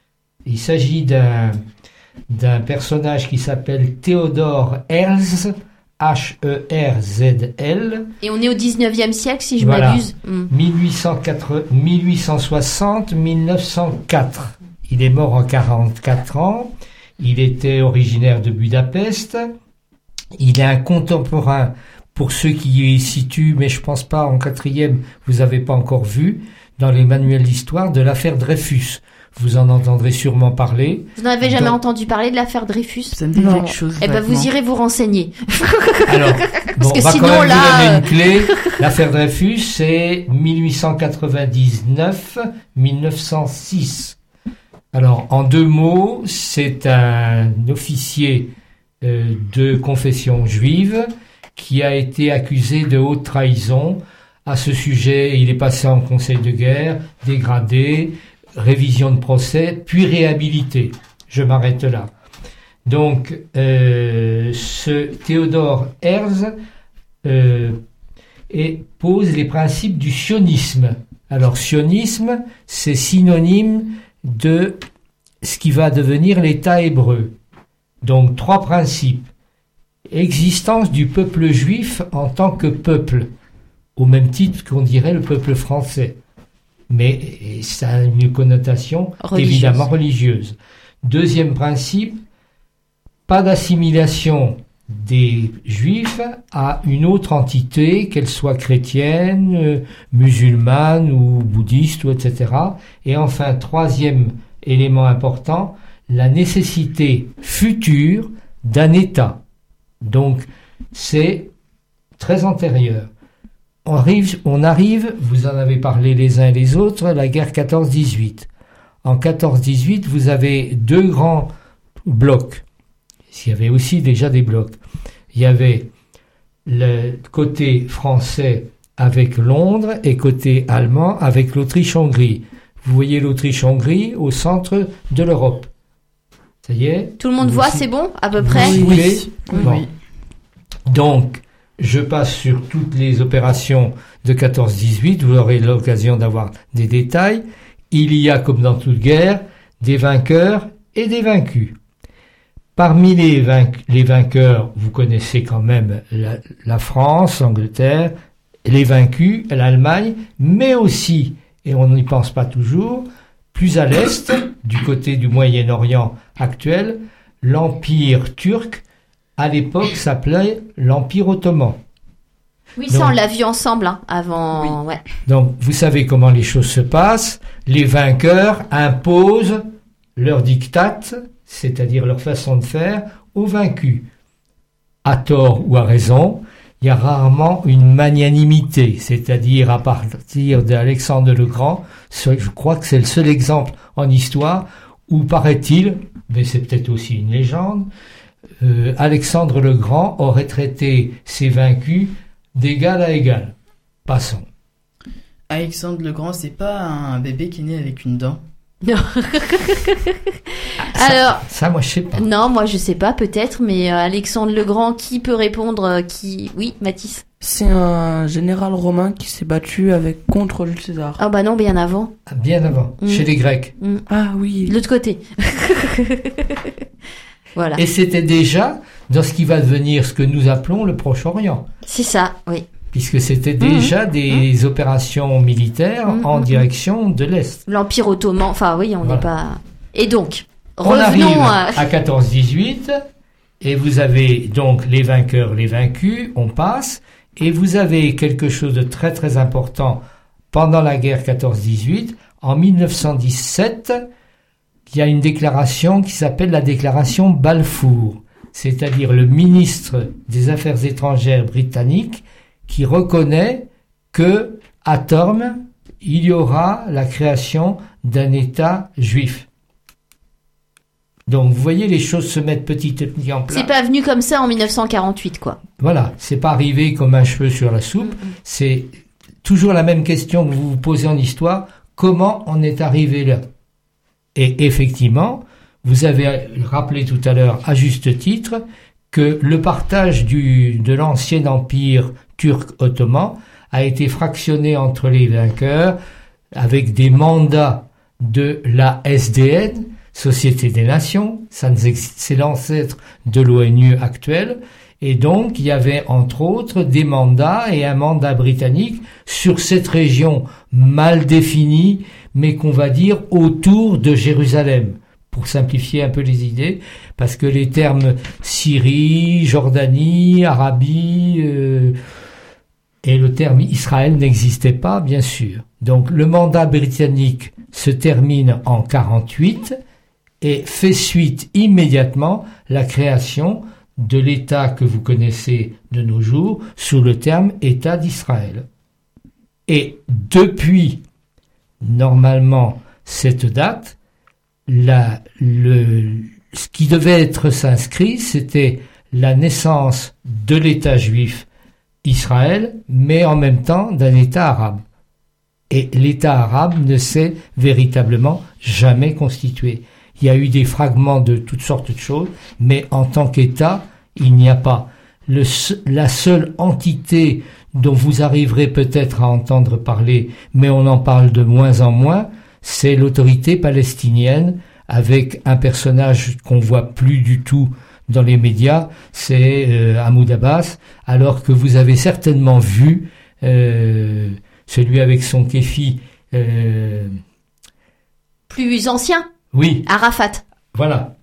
Il s'agit d'un, d'un personnage qui s'appelle Theodor Herzl, H E R Z L. Et on est au dix-neuvième siècle, si je voilà. m'abuse. Mm. mille huit cent quatre, mille huit cent soixante à mille neuf cent quatre. Il est mort en quarante-quatre ans. Il était originaire de Budapest. Il est un contemporain, pour ceux qui y situent, mais je pense pas en quatrième, vous avez pas encore vu, dans les manuels d'histoire, de l'affaire Dreyfus. Vous en entendrez sûrement parler. Vous n'avez jamais Donc, entendu parler de l'affaire Dreyfus? Ça me dit quelque chose. Eh ben, vous irez vous renseigner. Alors, bon, Parce que on va sinon, quand même là, vous donner euh... une clé. L'affaire Dreyfus, c'est mille huit cent quatre-vingt-dix-neuf à mille neuf cent six. Alors, en deux mots, c'est un officier euh, de confession juive qui a été accusé de haute trahison. À ce sujet, il est passé en conseil de guerre, dégradé, révision de procès, puis réhabilité. Je m'arrête là. Donc, euh, ce Theodor Herzl euh, et pose les principes du sionisme. Alors, sionisme, c'est synonyme de ce qui va devenir l'État hébreu. Donc, trois principes. Existence du peuple juif en tant que peuple, au même titre qu'on dirait le peuple français. Mais ça a une connotation religieuse. Évidemment religieuse. Deuxième principe, pas d'assimilation des Juifs à une autre entité, qu'elle soit chrétienne, euh, musulmane ou bouddhiste, ou et cetera. Et enfin, troisième élément important, la nécessité future d'un État. Donc, c'est très antérieur. On arrive, on arrive, vous en avez parlé les uns et les autres, la guerre quatorze dix-huit. En quatorze dix-huit, vous avez deux grands blocs. Il y avait aussi déjà des blocs. Il y avait le côté français avec Londres et côté allemand avec l'Autriche-Hongrie. Vous voyez l'Autriche-Hongrie au centre de l'Europe. Ça y est? Tout le monde vous voit, aussi- c'est bon, à peu près? vous Oui. suivez Oui. Bon. Oui. Donc, je passe sur toutes les opérations de quatorze dix-huit. Vous aurez l'occasion d'avoir des détails. Il y a, comme dans toute guerre, des vainqueurs et des vaincus. Parmi les, vainc- les vainqueurs, vous connaissez quand même la, la France, l'Angleterre, les vaincus, l'Allemagne, mais aussi, et on n'y pense pas toujours, plus à l'est, du côté du Moyen-Orient actuel, l'Empire turc, à l'époque, s'appelait l'Empire ottoman. Oui, ça, Donc- on l'a vu ensemble, hein, avant, ouais. Donc, vous savez comment les choses se passent. Les vainqueurs imposent leur diktat, c'est-à-dire leur façon de faire, aux vaincus. À tort ou à raison, il y a rarement une magnanimité, c'est-à-dire à partir d'Alexandre le Grand, ce- je crois que c'est le seul exemple en histoire où, paraît-il, mais c'est peut-être aussi une légende, euh, Alexandre le Grand aurait traité ses vaincus d'égal à égal. Passons. Alexandre le Grand, c'est pas un bébé qui est né avec une dent? Non. Alors. Ça, moi, je sais pas. Non, moi, je sais pas, peut-être, mais euh, Alexandre le Grand, qui peut répondre, euh, qui, oui, Mathis? C'est un général romain qui s'est battu avec contre Jules César. Ah bah non, bien avant. Bien avant, Mm. chez les Grecs. Mm. Ah oui. De l'autre côté. Voilà. Et c'était déjà dans ce qui va devenir ce que nous appelons le Proche-Orient. C'est ça, oui. Puisque c'était déjà Mmh. des mmh. opérations militaires Mmh, en mmh. direction de l'Est. L'Empire ottoman, enfin oui, on n'est Voilà. pas... Et donc, On arrive revenons à... à quatorze dix-huit, et vous avez donc les vainqueurs, les vaincus, on passe, et vous avez quelque chose de très très important pendant la guerre quatorze dix-huit. En mille neuf cent dix-sept, il y a une déclaration qui s'appelle la déclaration Balfour, c'est-à-dire le ministre des Affaires étrangères britannique qui reconnaît que, à terme, il y aura la création d'un État juif. Donc, vous voyez, les choses se mettent petit à petit en place. C'est pas venu comme ça en mille neuf cent quarante-huit, quoi. Voilà, c'est pas arrivé comme un cheveu sur la soupe. Mm-hmm. C'est toujours la même question que vous vous posez en histoire. Comment on est arrivé là? Et effectivement, vous avez rappelé tout à l'heure, à juste titre, que le partage du, de l'ancien empire turc ottoman a été fractionné entre les vainqueurs avec des mandats de la S D N, Société des Nations, ça c'est l'ancêtre de l'ONU actuelle, et donc il y avait entre autres des mandats et un mandat britannique sur cette région mal définie, mais qu'on va dire autour de Jérusalem, pour simplifier un peu les idées, parce que les termes Syrie, Jordanie, Arabie euh, et le terme Israël n'existaient pas, bien sûr. Donc le mandat britannique se termine en quarante-huit et fait suite immédiatement la création de l'État que vous connaissez de nos jours sous le terme État d'Israël. Et depuis, normalement, cette date, la, le, ce qui devait être s'inscrit, c'était la naissance de l'État juif Israël, mais en même temps d'un État arabe. Et l'État arabe ne s'est véritablement jamais constitué. Il y a eu des fragments de toutes sortes de choses, mais en tant qu'État, il n'y a pas. Le, la seule entité dont vous arriverez peut-être à entendre parler, mais on en parle de moins en moins, c'est l'autorité palestinienne, avec un personnage qu'on voit plus du tout dans les médias, c'est euh, Mahmoud Abbas, alors que vous avez certainement vu euh, celui avec son kéfi... Euh, Plus ancien. Oui. Arafat. Voilà.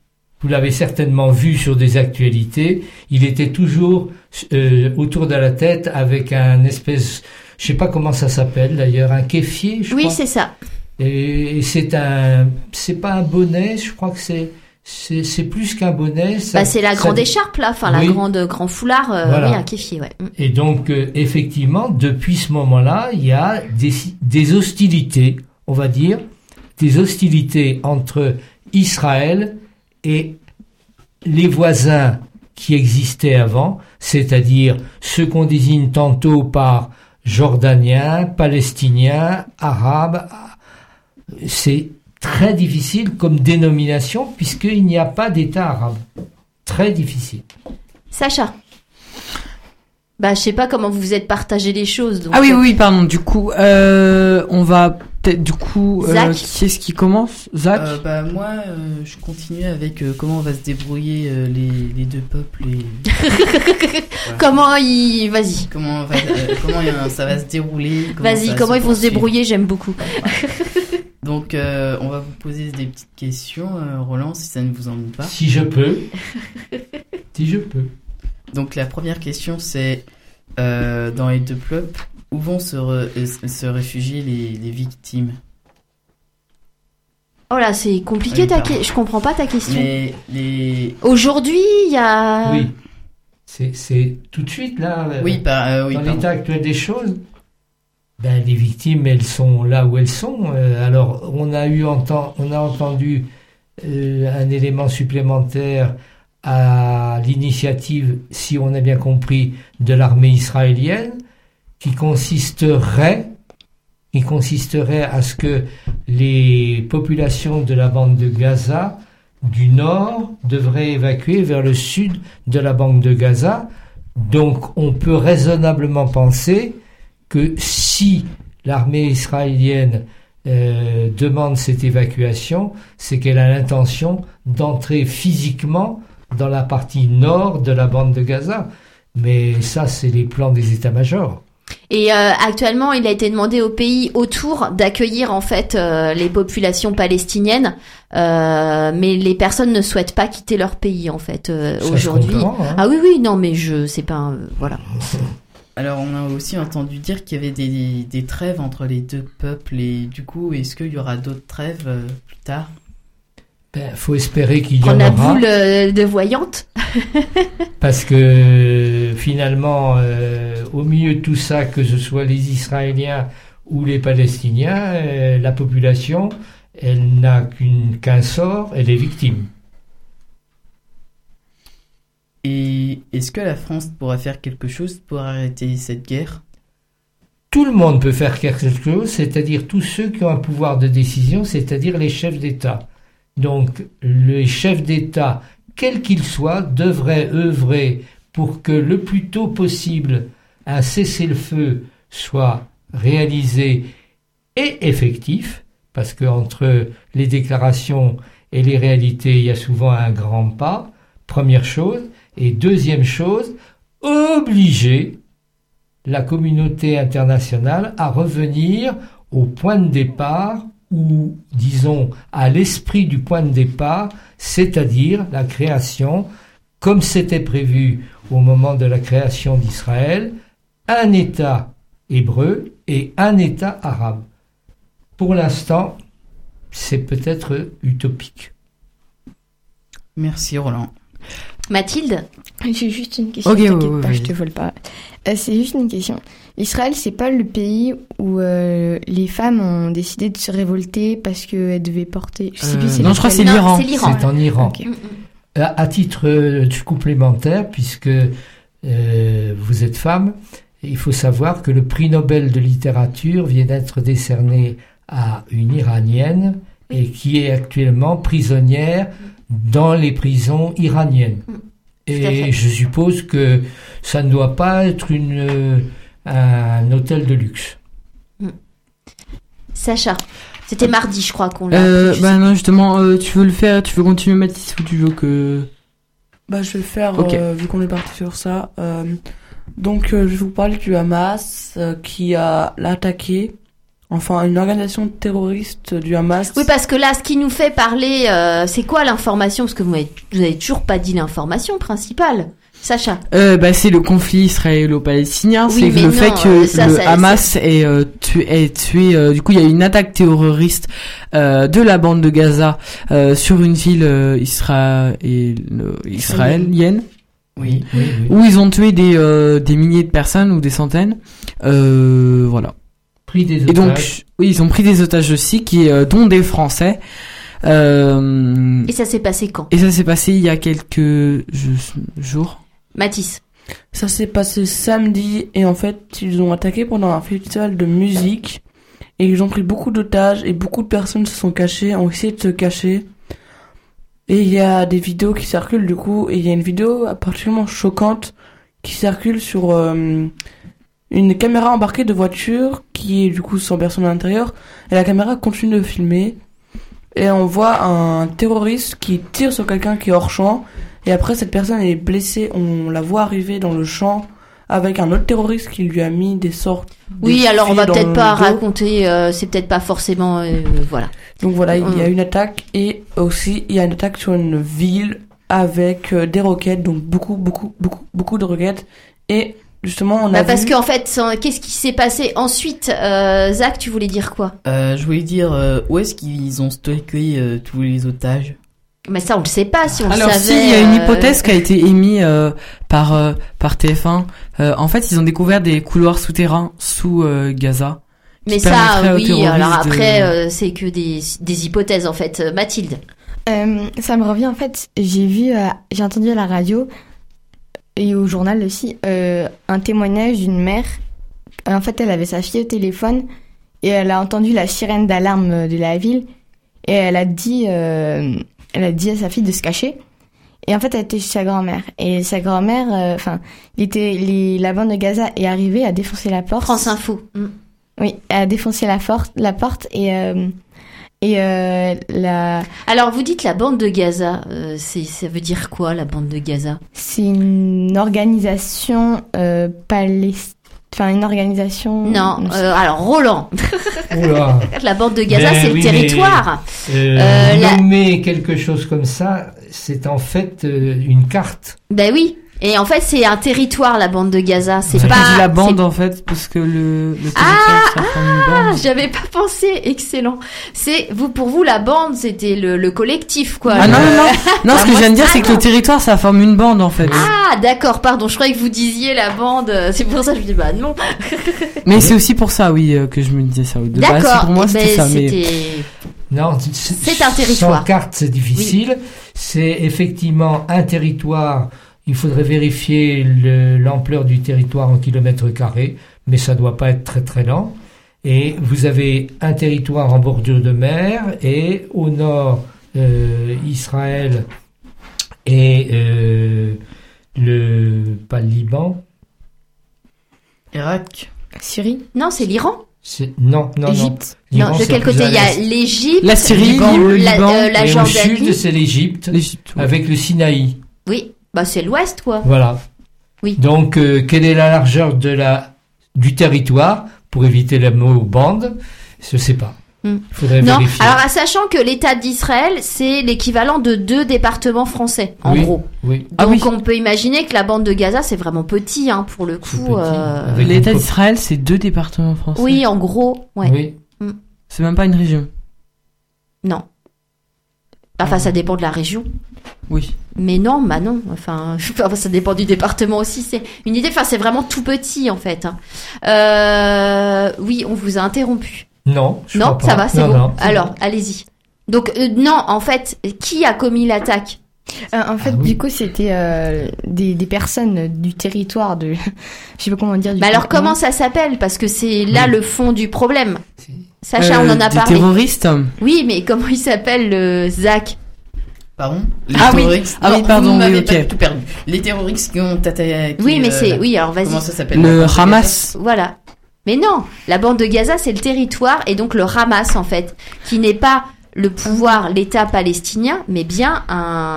vous l'avez certainement vu sur des actualités, il était toujours euh, autour de la tête avec un espèce, je sais pas comment ça s'appelle d'ailleurs, un kéfier, je Oui, crois. c'est ça. Et, et c'est un, c'est pas un bonnet, je crois que c'est, c'est, c'est plus qu'un bonnet. Ça, Bah, c'est la ça- grande écharpe, là. Enfin, Oui. la grande, grand foulard. euh, Voilà. Oui, un kéfier, ouais. Mm. Et donc, euh, effectivement, depuis ce moment-là, il y a des, des hostilités, on va dire, des hostilités entre Israël et les voisins qui existaient avant, c'est-à-dire ceux qu'on désigne tantôt par Jordaniens, Palestiniens, Arabes. C'est très difficile comme dénomination puisqu'il n'y a pas d'État arabe. Très difficile. Sacha. Bah, je sais pas comment vous vous êtes partagé les choses. Donc Ah oui, euh, oui, pardon. Du coup, euh, on va peut-être, du coup, euh, Zach. qui est-ce qui commence? Zach? Euh, bah moi, euh, je continue avec euh, comment on va se débrouiller euh, les, les deux peuples et Comment ils... Vas-y. comment, on va, euh, comment euh, ça va se dérouler. comment ça Vas-y, va comment ils vont se poursuivre. débrouiller, j'aime beaucoup. Donc euh, on va vous poser des petites questions, euh, Roland, si ça ne vous ennuie pas. Si je peux. Si je peux. Donc la première question c'est euh, dans les deux peuples, où vont se, re- euh, se réfugier les, les victimes? Oh là, c'est compliqué, Oui, ta pardon. que- je comprends pas ta question. Mais les... Aujourd'hui, il y a... Oui. C'est, c'est tout de suite là. euh, Oui, par, euh, oui, dans pardon. l'état actuel des choses. Ben, les victimes, elles sont là où elles sont. Euh, alors, on a eu enten- on a entendu euh, un élément supplémentaire à l'initiative, si on a bien compris, de l'armée israélienne, qui consisterait, qui consisterait à ce que les populations de la bande de Gaza du nord devraient évacuer vers le sud de la bande de Gaza. Donc, on peut raisonnablement penser que si l'armée israélienne euh, demande cette évacuation, c'est qu'elle a l'intention d'entrer physiquement dans la partie nord de la bande de Gaza. Mais ça, c'est les plans des états-majors. Et euh, actuellement, il a été demandé aux pays autour d'accueillir en fait euh, les populations palestiniennes, euh, mais les personnes ne souhaitent pas quitter leur pays en fait euh, Ça se aujourd'hui. comprend, hein. Ah oui oui, non mais je c'est pas un- voilà. Alors on a aussi entendu dire qu'il y avait des, des trêves entre les deux peuples et du coup est-ce qu'il y aura d'autres trêves euh, plus tard? Ben, faut espérer qu'il y Prendre en la aura. boule euh, de voyante. Parce que finalement, euh, au milieu de tout ça, que ce soit les Israéliens ou les Palestiniens, euh, la population, elle n'a qu'une, qu'un sort, elle est victime. Et est-ce que la France pourra faire quelque chose pour arrêter cette guerre? Tout le monde peut faire quelque chose, c'est-à-dire tous ceux qui ont un pouvoir de décision, c'est-à-dire les chefs d'État. Donc, les chefs d'État, quels qu'ils soient, devraient œuvrer pour que le plus tôt possible un cessez-le-feu soit réalisé et effectif, parce qu'entre les déclarations et les réalités, il y a souvent un grand pas, première chose. Et deuxième chose, obliger la communauté internationale à revenir au point de départ ou, disons, à l'esprit du point de départ, c'est-à-dire la création, comme c'était prévu au moment de la création d'Israël, un État hébreu et un État arabe. Pour l'instant, c'est peut-être utopique. Merci Roland. Mathilde? J'ai juste une question. Ok, ouais, t'inquiète ouais, pas, vas-y. je te vole pas. Euh, c'est juste une question. L'Israël, c'est pas le pays où euh, les femmes ont décidé de se révolter parce qu'elles devaient porter. Je sais Euh, plus. c'est non, je crois que lequel. c'est Non, l'Iran. c'est l'Iran. C'est en Iran. Ok. À, à titre euh, complémentaire, puisque euh, vous êtes femme, il faut savoir que le prix Nobel de littérature vient d'être décerné à une Iranienne et qui est actuellement prisonnière dans les prisons iraniennes. à fait. Et je suppose que ça ne doit pas être une, euh, un hôtel de luxe. Sacha. C'était mardi, je crois qu'on l'a. Euh, appris, je bah sais. non, justement, euh, tu veux le faire, tu veux continuer Mathis ou tu veux que... Bah, je vais le faire, Ok. euh, vu qu'on est parti sur ça. Euh, donc, euh, je vous parle du Hamas euh, qui a attaqué enfin une organisation terroriste du Hamas. Oui, parce que là, ce qui nous fait parler, euh, c'est quoi l'information? Parce que vous m'avez, vous avez toujours pas dit l'information principale. Sacha. Euh, bah, c'est le conflit israélo-palestinien. Oui, c'est mais le non, fait que ça, le ça, Hamas ait euh, tué, ait tué euh, du coup, il y a une attaque terroriste euh, de la bande de Gaza euh, sur une ville euh, isra- et, euh, israélienne. Oui, oui, oui. Où ils ont tué des euh, des milliers de personnes ou des centaines. Euh, voilà. Pris des otages. Et donc, oui, ils ont pris des otages aussi, qui euh, dont des Français. Euh, Et ça s'est passé quand? Et ça s'est passé il y a quelques je- jours. Mathis. Ça s'est passé samedi et en fait ils ont attaqué pendant un festival de musique et ils ont pris beaucoup d'otages et beaucoup de personnes se sont cachées, ont essayé de se cacher. Et il y a des vidéos qui circulent du coup et il y a une vidéo particulièrement choquante qui circule sur euh, une caméra embarquée de voiture qui est du coup sans personne à l'intérieur et la caméra continue de filmer et on voit un terroriste qui tire sur quelqu'un qui est hors champ. Et après, cette personne est blessée. On la voit arriver dans le champ avec un autre terroriste qui lui a mis des sortes. Oui, alors on va dans peut-être le pas dos. raconter. Euh, c'est peut-être pas forcément. Euh, voilà. Donc voilà, il y a Hum. une attaque et aussi il y a une attaque sur une ville avec euh, des roquettes, donc beaucoup, beaucoup, beaucoup, beaucoup de roquettes. Et justement, on a Bah, parce vu... qu'en fait, sans- qu'est-ce qui s'est passé ensuite? euh, Zach, tu voulais dire quoi? Euh, je voulais dire, euh, où est-ce qu'ils ont stocké euh, tous les otages? Mais ça, on le sait pas si on Alors le si, savait. il y a une euh, hypothèse qui a été émise euh, par euh, par T F un. Euh, en fait, ils ont découvert des couloirs souterrains sous euh, Gaza. Mais qui ça, permettraient aux oui. terroristes Alors de- après, euh, c'est que des des hypothèses en fait. Euh, Mathilde. Euh, ça me revient en fait, j'ai vu, euh, j'ai entendu à la radio et au journal aussi euh, un témoignage d'une mère. En fait, elle avait sa fille au téléphone et elle a entendu la sirène d'alarme de la ville et elle a dit, euh, elle a dit à sa fille de se cacher. Et en fait, elle était chez sa grand-mère et sa grand-mère, enfin, il était, les, la bande de Gaza est arrivée à défoncer la porte. France Info. Mm. Oui, a défoncé la, for- la porte et euh, et euh, la. Alors vous dites la bande de Gaza. Euh, c'est ça veut dire quoi la bande de Gaza? C'est une organisation euh, palestinienne. Enfin, une organisation. Non. Euh, alors Roland. Oula. La bande de Gaza, Ben c'est oui, le territoire. mais, euh, Euh, la- nommer quelque chose comme ça, c'est en fait euh, une carte. Ben oui. Et en fait, c'est un territoire, la bande de Gaza. C'est Ça pas. dit la bande c'est- en fait parce que le, le Ah, territoire ça forme une ah, bande. j'avais pas pensé. Excellent. C'est vous pour vous la bande, c'était le, le collectif quoi. Ah Le- non non non. Non, Ah, ce que moi, je viens de dire ah, c'est que non. le territoire ça forme une bande en fait. Ah d'accord, pardon. Je croyais que vous disiez la bande. C'est pour ça que je me dis bah non. Mais c'est aussi pour ça oui euh, que je me disais ça. Oui. De base, D'accord. pour moi eh c'était ben, ça mais c'était- Non, C'est un territoire. Sans carte, c'est difficile. C'est effectivement un territoire. Il faudrait vérifier le- l'ampleur du territoire en kilomètres carrés, mais ça doit pas être très très lent. Et vous avez un territoire en bordure de mer et au nord euh, Israël et euh, le pas le Liban. Irak. Syrie. Non, c'est l'Iran. C'est non non Égypte. non. L'Iran, Non, de c'est quel plus côté à il y a l'est. l'Égypte, La Syrie, Liban, le la, Liban, euh, la et au Jordanie. sud, c'est l'Égypte l'Égypte. ouais. avec le Sinaï. Oui, bah c'est l'Ouest quoi. Voilà. Oui. Donc, euh, quelle est la largeur de la du territoire pour éviter le mot bande? Je sais pas. Hmm. Il faudrait Non, vérifier. alors à sachant que l'État d'Israël, c'est l'équivalent de deux départements français, en Oui, gros. Oui. Ah Donc oui. on peut imaginer que la bande de Gaza, c'est vraiment petit, hein, pour le C'est coup. petit, euh, avec L'État une d'Israël c'est deux départements français. Oui, en gros, ouais. Oui. C'est même pas une région. Non. Enfin, ça dépend de la région. Oui. Mais non, bah non. Enfin, enfin, ça dépend du département aussi. C'est une idée. Enfin, c'est vraiment tout petit en fait. hein. Euh... Oui, on vous a interrompu. Non, je Non, crois ça pas. va, c'est Non, bon. non, c'est Alors, bon. allez-y. Donc euh, non, en fait, qui a commis l'attaque? Euh, en fait, Ah oui. du coup, c'était euh, des, des personnes du territoire de. Je sais pas comment dire. Du Mais alors, continent. comment ça s'appelle? Parce que c'est là Oui. le fond du problème. Sacha, Euh, on en a des parlé. terroristes. Oui, mais comment il s'appelle, le Zach? Pardon. Les Ah oui. terroristes. Ah oui, Non, pardon, vous oui, m'avez ok. pas tout perdu. Les terroristes qui ont attaqué. Oui, mais euh, c'est la- oui. Alors vas-y. Comment ça s'appelle? Le la bande de Hamas. Voilà. Mais non, la bande de Gaza, c'est le territoire et donc le Hamas, en fait, qui n'est pas le pouvoir, l'État palestinien, mais bien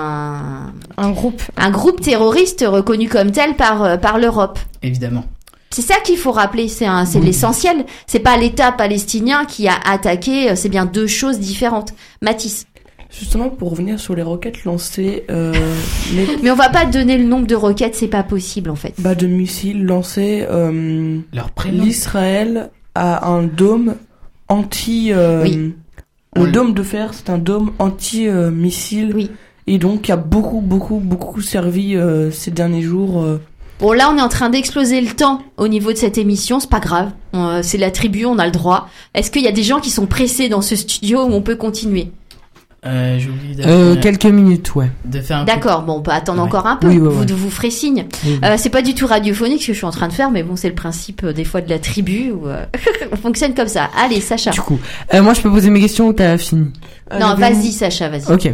un, Un groupe. un groupe terroriste reconnu comme tel par, euh, par l'Europe. Gaza. Évidemment. C'est ça qu'il faut rappeler, c'est un, c'est Oui. l'essentiel. C'est pas l'État palestinien qui a attaqué, c'est bien deux choses différentes. Mathis. Justement, pour revenir sur les roquettes lancées, euh, les... Mais on va pas donner le nombre de roquettes, c'est pas possible en fait. Bah, de missiles lancés, euh, Leur prénom. l'Israël a un dôme anti, euh, Oui. le On- dôme de fer, c'est un dôme anti-missile. Oui. Et donc, qui a beaucoup, beaucoup, beaucoup servi euh, ces derniers jours. euh, Bon, là, on est en train d'exploser le temps au niveau de cette émission, c'est pas grave. Euh, c'est la tribu, on a le droit. Est-ce qu'il y a des gens qui sont pressés dans ce studio où on peut continuer? Euh, j'ai oublié de Euh, faire- quelques minutes, ouais. de faire un D'accord, bon, on peut attendre Ouais. encore un peu. Oui, ouais, vous, ouais. vous ferez signe. Oui, oui. Euh, c'est pas du tout radiophonique ce que je suis en train de faire, mais bon, c'est le principe euh, des fois de la tribu où euh, on fonctionne comme ça. Allez, Sacha. Du coup, euh, moi je peux poser mes questions ou t'as fini? Non, euh, vas-y, Sacha, vas-y. Ok.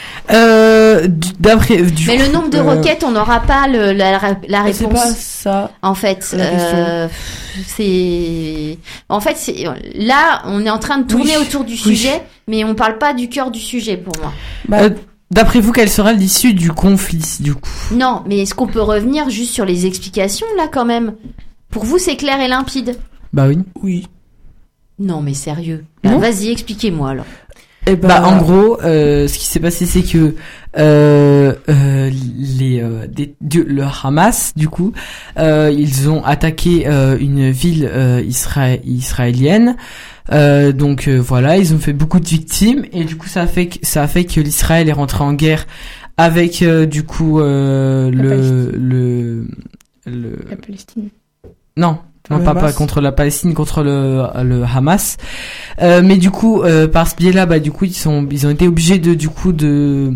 Euh, du- d'après, du Mais coup, le nombre de euh, roquettes, on n'aura pas le, la, la C'est réponse. pas ça. En fait, la question. euh, c'est. En fait, c'est là, on est en train de tourner Oui. autour du Oui. sujet, mais on parle pas du cœur du sujet pour moi. Bah, euh, d'après vous, quelle sera l'issue du conflit, du coup? Non, mais est-ce qu'on peut revenir juste sur les explications là quand même? Pour vous, c'est clair et limpide? Bah oui. oui. Non, mais sérieux. Bah, Non. vas-y, expliquez-moi alors. Et bah, Bah, en gros, euh, ce qui s'est passé, c'est que euh, euh, les euh, des, du- le Hamas, du coup, euh, ils ont attaqué euh, une ville euh, isra- israélienne. Euh, donc euh, voilà, ils ont fait beaucoup de victimes et du coup, ça a fait que ça a fait que l'Israël est rentré en guerre avec euh, du coup euh, La le, Palestine. le le La Palestine. non. Non, Le pas, Hamas. pas contre la Palestine, contre le, le Hamas. Euh, mais du coup, euh, par ce biais-là, bah, du coup, ils sont, ils ont été obligés de, du coup, de,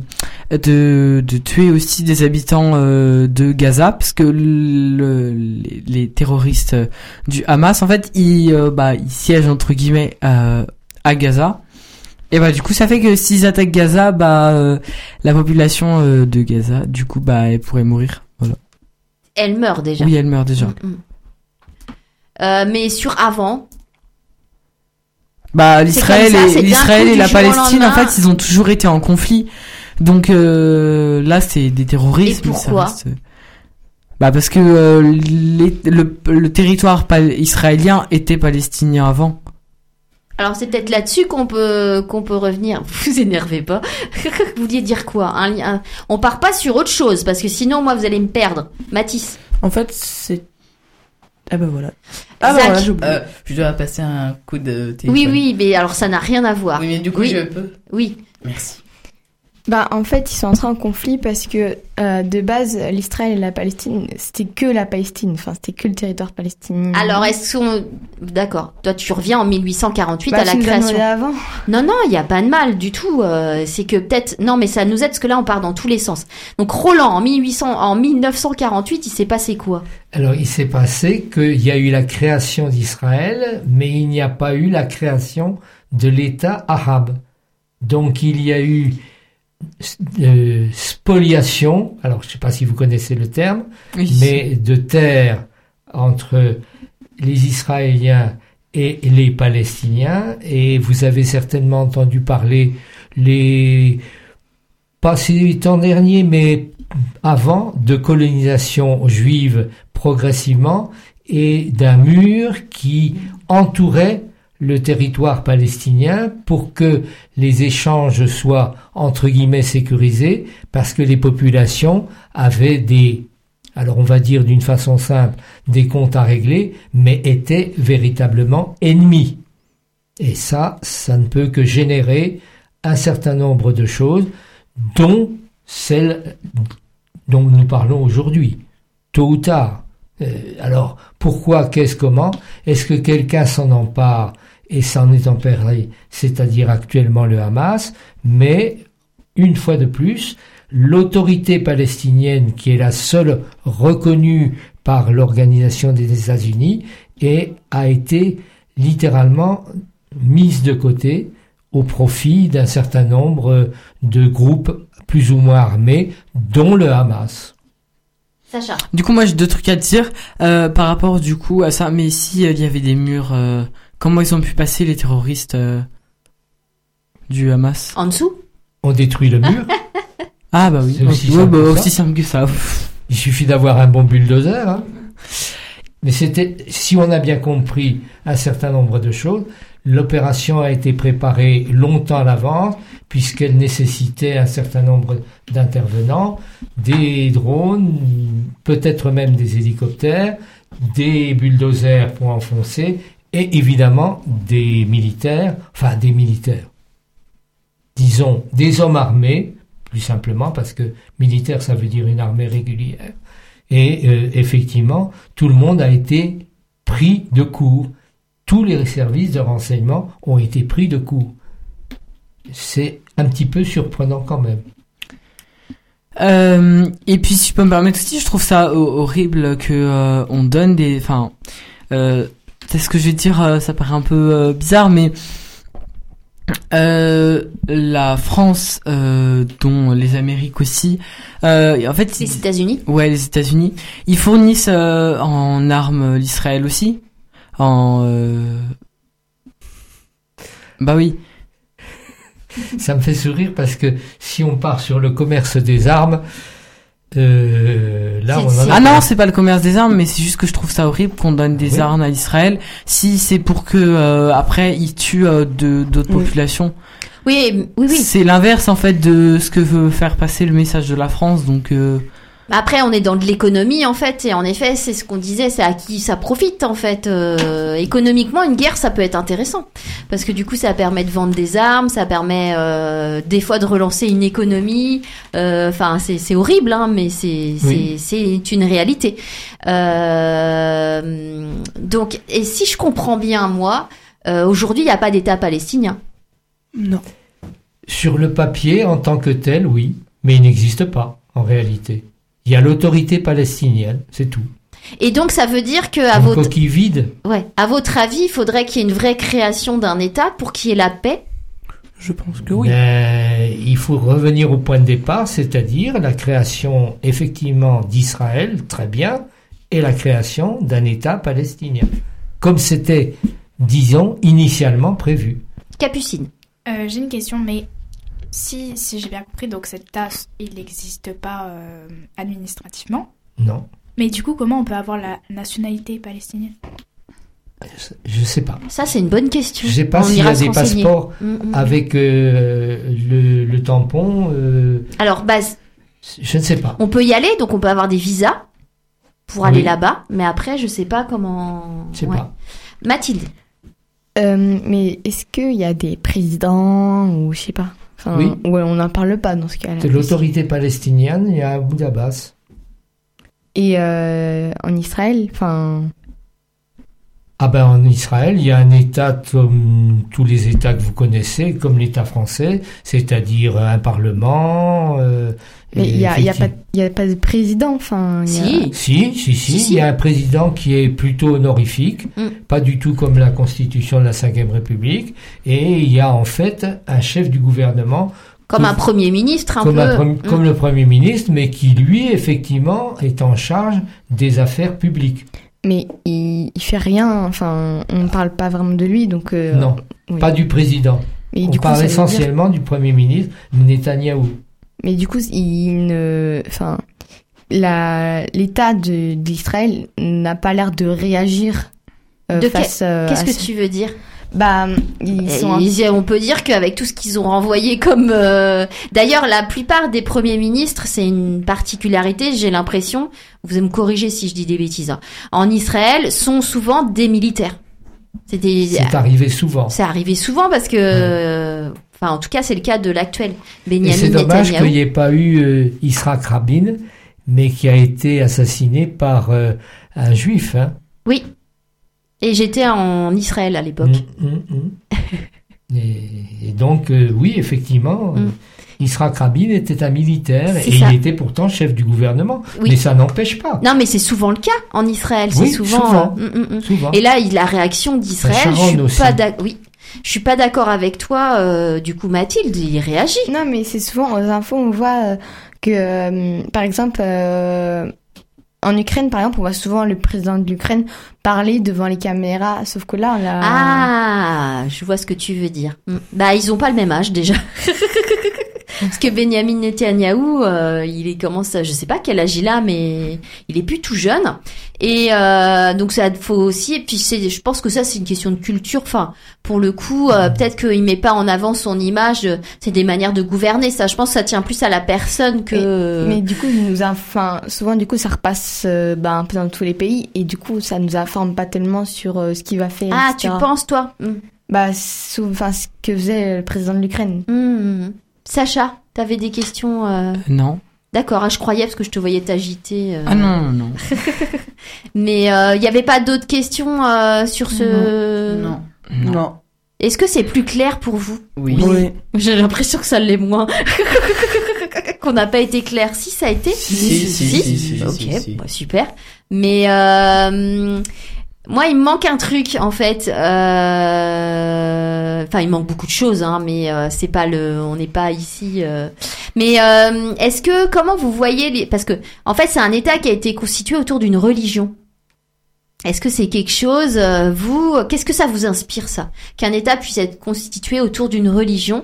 de, de tuer aussi des habitants euh, de Gaza, parce que le, les, les terroristes du Hamas, en fait, ils, euh, bah, ils siègent entre guillemets euh, à Gaza. Et bah, du coup, ça fait que s'ils attaquent Gaza, bah, euh, la population euh, de Gaza, du coup, bah, elle pourrait mourir. Voilà. Elle meurt déjà. Oui, elle meurt déjà. Mm, mm. Euh, mais sur avant, Bah, C'est l'Israël comme ça, et, c'est d'un l'Israël coup, et du la jour au Palestine, en lendemain. fait, ils ont toujours été en conflit. Donc, euh, là, c'est des terroristes. Et mais ça pourquoi reste- Bah, parce que euh, les- le, le territoire pal- israélien était palestinien avant. alors c'est peut-être là-dessus qu'on peut qu'on peut revenir. Vous énervez pas. Vous vouliez dire quoi? Un lien- On part pas sur autre chose parce que sinon moi vous allez me perdre. Mathis. en fait, c'est. Ah bah voilà. Ah bah Zach. voilà, j'ai oublié. Euh, je dois passer un coup de téléphone. Oui oui, mais alors ça n'a rien à voir. Oui, mais du coup, Oui. je peux. Oui. Merci. Bah, en fait, ils sont entrés en conflit parce que euh, de base, l'Israël et la Palestine, c'était que la Palestine. Enfin, c'était que le territoire palestinien. Alors est-ce qu'on d'accord, toi tu reviens en mille huit cent quarante-huit Bah, à la tu nous as création. demandé avant. Non, non, il n'y a pas de mal du tout. euh, c'est que peut-être... Non, mais ça nous aide parce que là, on part dans tous les sens. Donc, Roland, en, mille huit cents... en mille neuf cent quarante-huit, il s'est passé quoi? Alors, il s'est passé qu'il y a eu la création d'Israël, mais il n'y a pas eu la création de l'État arabe. Donc, il y a eu euh, spoliation, alors je ne sais pas si vous connaissez le terme, Oui. mais de terres entre les Israéliens et les Palestiniens. Et vous avez certainement entendu parler, les pas ces temps derniers, mais avant, de colonisation juive progressivement et d'un mur qui entourait le territoire palestinien pour que les échanges soient entre guillemets sécurisés, parce que les populations avaient des, alors on va dire d'une façon simple, des comptes à régler, mais étaient véritablement ennemis. Et ça, ça ne peut que générer un certain nombre de choses, dont celle dont nous parlons aujourd'hui, tôt ou tard. Euh, alors, pourquoi, qu'est-ce, comment? Est-ce que quelqu'un s'en empare et s'en est emparé, c'est-à-dire actuellement le Hamas, mais une fois de plus, l'autorité palestinienne, qui est la seule reconnue par l'Organisation des États-Unis, et a été littéralement mise de côté au profit d'un certain nombre de groupes plus ou moins armés, dont le Hamas. Sacha. Du coup, moi, j'ai deux trucs à te dire euh, par rapport du coup à ça. Mais si euh, il y avait des murs, euh, comment ils ont pu passer les terroristes euh, du Hamas? En dessous? On détruit le mur. Ah bah oui, C'est aussi ouais, simple bah, que ça. aussi simple que ça. Il suffit d'avoir un bon bulldozer. Hein. Mais c'était, si on a bien compris un certain nombre de choses, l'opération a été préparée longtemps à l'avance, puisqu'elle nécessitait un certain nombre d'intervenants, des drones, peut-être même des hélicoptères, des bulldozers pour enfoncer, et évidemment des militaires, enfin des militaires, disons des hommes armés, plus simplement, parce que militaire ça veut dire une armée régulière. Et euh, effectivement, tout le monde a été pris de court. Tous les services de renseignement ont été pris de court. C'est un petit peu surprenant quand même. Euh, et puis, si je peux me permettre aussi, je trouve ça horrible que euh, on donne des... Enfin, euh, c'est ce que je vais dire, euh, ça paraît un peu euh, bizarre, mais euh, la France, euh, dont les Amériques aussi, euh, en fait... Les États-Unis. Ouais, les États-Unis. Ils fournissent euh, en armes l'Israël aussi. En... Euh... Bah oui. Ça me fait sourire parce que si on part sur le commerce des armes, euh, là on en a... Ah non, c'est pas le commerce des armes, mais c'est juste que je trouve ça horrible qu'on donne des oui. armes à Israël si c'est pour que euh, après ils tuent euh, de d'autres oui. populations. Oui, oui, oui. C'est l'inverse en fait de ce que veut faire passer le message de la France, donc. Euh... Après, on est dans de l'économie, en fait, et en effet, c'est ce qu'on disait, c'est à qui ça profite, en fait. Euh, économiquement, une guerre, ça peut être intéressant. Parce que du coup, ça permet de vendre des armes, ça permet euh, des fois de relancer une économie. Enfin, euh, c'est, c'est horrible, hein, mais c'est, oui. c'est, c'est une réalité. Euh, donc, et si je comprends bien, moi, euh, aujourd'hui, il n'y a pas d'État palestinien. Non. Sur le papier, en tant que tel, oui, mais il n'existe pas, en réalité. Il y a l'autorité palestinienne, c'est tout. Et donc ça veut dire que à une votre coquille vide. Ouais, à votre avis, il faudrait qu'il y ait une vraie création d'un État pour qu'il y ait la paix. Je pense que oui. Mais il faut revenir au point de départ, c'est-à-dire la création effectivement d'Israël, très bien, et la création d'un État palestinien, comme c'était, disons, initialement prévu. Capucine. Euh, j'ai une question, mais Si, si j'ai bien compris, donc cette tasse, il n'existe pas euh, administrativement. Non. Mais du coup, comment on peut avoir la nationalité palestinienne ? Je ne sais pas. Ça, c'est une bonne question. Je ne sais pas s'il y a des passeports mmh, mmh. avec euh, le, le tampon. Euh... Alors, bah, je ne sais pas. On peut y aller, donc on peut avoir des visas pour aller oui. là-bas, mais après, je ne sais pas comment... Je ne sais ouais. pas. Mathilde. Euh, mais est-ce qu'il y a des présidents ou je ne sais pas ? Enfin, oui. Ouais, on n'en parle pas dans ce cas-là. De l'autorité palestinienne, il y a Mahmoud Abbas. Et euh, en Israël, enfin. Ah ben en Israël, il y a un État comme tous les États que vous connaissez, comme l'État français, c'est-à-dire un parlement. Euh, Mais il y a, y a pas, il y a pas de président, enfin. Si. A... si. Si, si, si, si. Il y a un président qui est plutôt honorifique, mm. pas du tout comme la Constitution de la cinquième République, et il y a en fait un chef du gouvernement. Comme un Premier ministre, un comme peu. Un pre- mm. Comme le Premier ministre, mais qui lui, effectivement, est en charge des affaires publiques. Mais il, il fait rien, enfin, on ne parle pas vraiment de lui, donc... Euh, non, oui. Pas du président. Et on du parle coup, essentiellement dire... du Premier ministre, Netanyahou. Mais du coup, il ne... Enfin, la, l'État de, d'Israël n'a pas l'air de réagir euh, de face... Que, euh, qu'est-ce que ce... tu veux dire ? Bah, ils sont ils, on peut dire qu'avec tout ce qu'ils ont renvoyé comme... Euh... D'ailleurs, la plupart des premiers ministres, c'est une particularité, j'ai l'impression, vous allez me corriger si je dis des bêtises, hein, en Israël, sont souvent des militaires. C'était... C'est arrivé souvent. C'est arrivé souvent parce que... Ouais. Enfin, en tout cas, c'est le cas de l'actuel Benjamin Et c'est dommage Netanyahou. qu'il n'y ait pas eu euh, Yitzhak Rabin, mais qui a été assassiné par euh, un juif. Hein. Oui. Et j'étais en Israël à l'époque. Mmh, mmh, mmh. et, et donc, euh, oui, effectivement, mmh. Yitzhak Rabin était un militaire c'est et ça. Il était pourtant chef du gouvernement. Oui. Mais ça n'empêche pas. Non, mais c'est souvent le cas en Israël. C'est oui, souvent. souvent, euh, mmh, mmh. souvent. Et là, la réaction d'Israël, je suis aussi. pas d'accord. Oui. Je suis pas d'accord avec toi. Euh, du coup, Mathilde, il réagit. Non, mais c'est souvent aux infos, on voit euh, que, euh, par exemple. Euh, En Ukraine, par exemple, on voit souvent le président de l'Ukraine parler devant les caméras, sauf que là, on a... Ah, je vois ce que tu veux dire. Bah, ils ont pas le même âge, déjà. Parce que Benjamin Netanyahou, euh, il est commence, je sais pas quel âge il a, mais il est plus tout jeune. Et euh, donc ça faut aussi. Et puis c'est, je pense que ça c'est une question de culture. Enfin, pour le coup, euh, peut-être qu'il met pas en avant son image. C'est des manières de gouverner. Ça, je pense, que ça tient plus à la personne que. Mais, mais du coup, il nous enfin souvent du coup ça repasse euh, bah, un peu dans tous les pays et du coup ça nous informe pas tellement sur euh, ce qu'il va faire. Ah, et cetera. tu penses toi? mm. Bah, enfin ce que faisait le président de l'Ukraine. Mm. Sacha, t'avais des questions euh... Non. D'accord, ah, je croyais parce que je te voyais t'agiter. Euh... Ah non, non, non. Mais il euh, y avait pas d'autres questions euh, sur ce. Non. Non. Non. Est-ce que c'est plus clair pour vous? Oui. Oui. J'ai l'impression que ça l'est moins. Qu'on n'a pas été clair. Si, ça a été? Si, si, si, si, si, Ok, si, si. bah, super. Mais euh, moi, il me manque un truc en fait. Euh... Enfin, il manque beaucoup de choses, hein, mais euh, c'est pas le. On n'est pas ici. Euh... Mais euh, est-ce que comment vous voyez les... Parce que en fait, c'est un État qui a été constitué autour d'une religion. Est-ce que c'est quelque chose, euh, vous, qu'est-ce que ça vous inspire, ça? Qu'un État puisse être constitué autour d'une religion?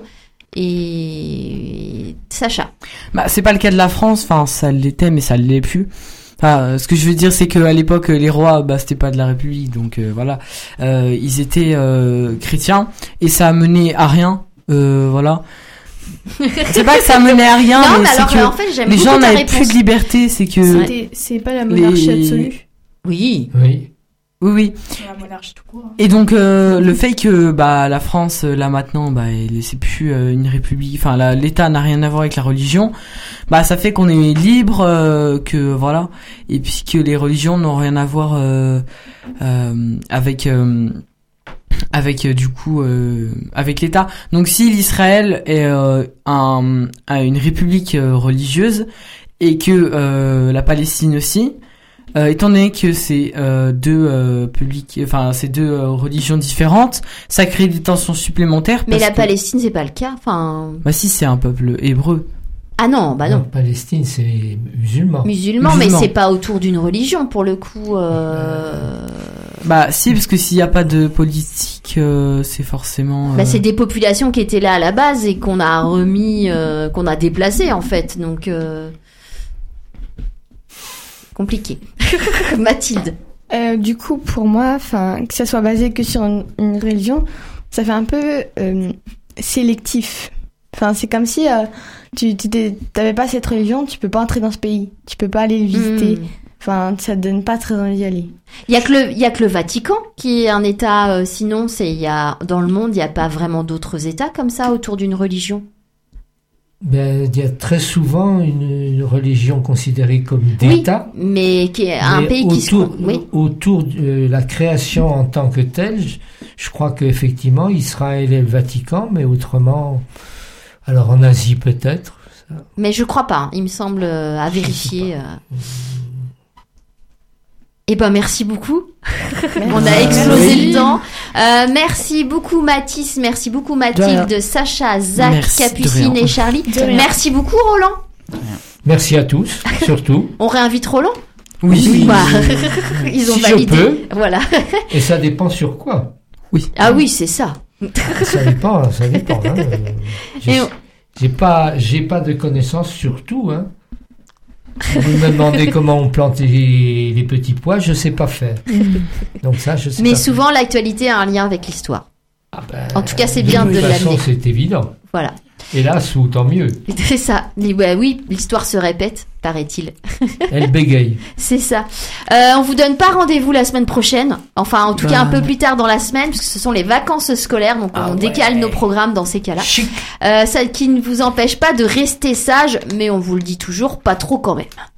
Et Sacha. Bah, c'est pas le cas de la France, enfin, ça l'était, mais ça l'est plus. Enfin, ce que je veux dire, c'est qu'à l'époque, les rois, bah, c'était pas de la République, donc euh, voilà. Euh, ils étaient euh, chrétiens, et ça a mené à rien, euh, voilà. C'est pas que ça menait à rien, non, mais, mais c'est alors, que en fait, j'aime les beaucoup gens ta n'avaient réponse. plus de liberté, c'est que... C'était- C'est pas la monarchie les- absolue. Oui. Oui. Oui, oui. La monarchie tout court. hein. Et donc euh, le fait que bah la France euh, là maintenant bah elle- c'est plus euh, une république, enfin la- l'État n'a rien à voir avec la religion, bah ça fait qu'on est libre, euh, que voilà, et puis que les religions n'ont rien à voir euh, euh, avec euh, avec euh, du coup euh, avec l'État. Donc si l'Israël est euh, un, un- une république euh, religieuse et que euh, la Palestine aussi. Euh, étant donné que c'est euh, deux euh, publics, enfin c'est deux euh, religions différentes, ça crée des tensions supplémentaires. Mais parce la que- Palestine, c'est pas le cas. Enfin. Bah si, c'est un peuple hébreu. Ah non, bah La non. Palestine, c'est musulman. Musulman, mais Musulman. c'est pas autour d'une religion pour le coup. Euh... Bah si, parce que s'il y a pas de politique, euh, c'est forcément. euh, Bah, c'est des populations qui étaient là à la base et qu'on a remis, euh, qu'on a déplacées en fait. Donc euh... compliqué. Mathilde. Euh, du coup, pour moi, enfin, que ça soit basé que sur une, une religion, ça fait un peu euh, sélectif. Enfin, c'est comme si euh, tu tu t'es- t'avais pas cette religion, tu peux pas entrer dans ce pays, tu peux pas aller le visiter. Mm. Enfin, ça te donne pas très envie d'y aller. Il y a que le, il y a que le Vatican qui est un État. Euh, sinon, c'est il y a dans le monde, il y a pas vraiment d'autres États comme ça autour d'une religion. Ben, il y a très souvent une, une religion considérée comme d'État. Oui, mais qui est un Mais pays qui se. autour, Oui. autour de la création en tant que telle, je, je crois qu'effectivement Israël et le Vatican, mais autrement, alors en Asie peut-être. ça. Mais je crois pas. Il me semble euh, à vérifier. euh. Eh ben merci beaucoup. On a explosé Oui. le temps. Euh, merci beaucoup Mathis, merci beaucoup Mathilde, Sacha, Zach, Merci, de Capucine rien. et Charlie. De rien. Merci beaucoup Roland. Merci à tous, surtout. On réinvite Roland. Oui. Bah, ils ont Si je validé. peux. Voilà. Et ça dépend sur quoi. Oui. Ah oui, c'est ça. Ça dépend, ça dépend. Hein. Euh, J'ai Et on- j'ai pas, j'ai pas de connaissances sur tout. Hein. Vous me demandez comment on plante les, les petits pois, je sais pas faire. Donc ça, je sais Mais pas souvent l'actualité a un lien avec l'histoire. faire. En tout cas, c'est bien de toute façon, l'amener. c'est évident. Voilà. Hélas, ou tant mieux. C'est ça. Mais ouais, oui, l'histoire se répète, paraît-il. Elle bégaye. C'est ça. Euh, on vous donne pas rendez-vous la semaine prochaine. Enfin, en tout Bah. cas, un peu plus tard dans la semaine, puisque ce sont les vacances scolaires, donc on décale nos programmes dans ces cas-là. Euh, ça qui ne vous empêche pas de rester sage, mais on vous le dit toujours, pas trop quand même.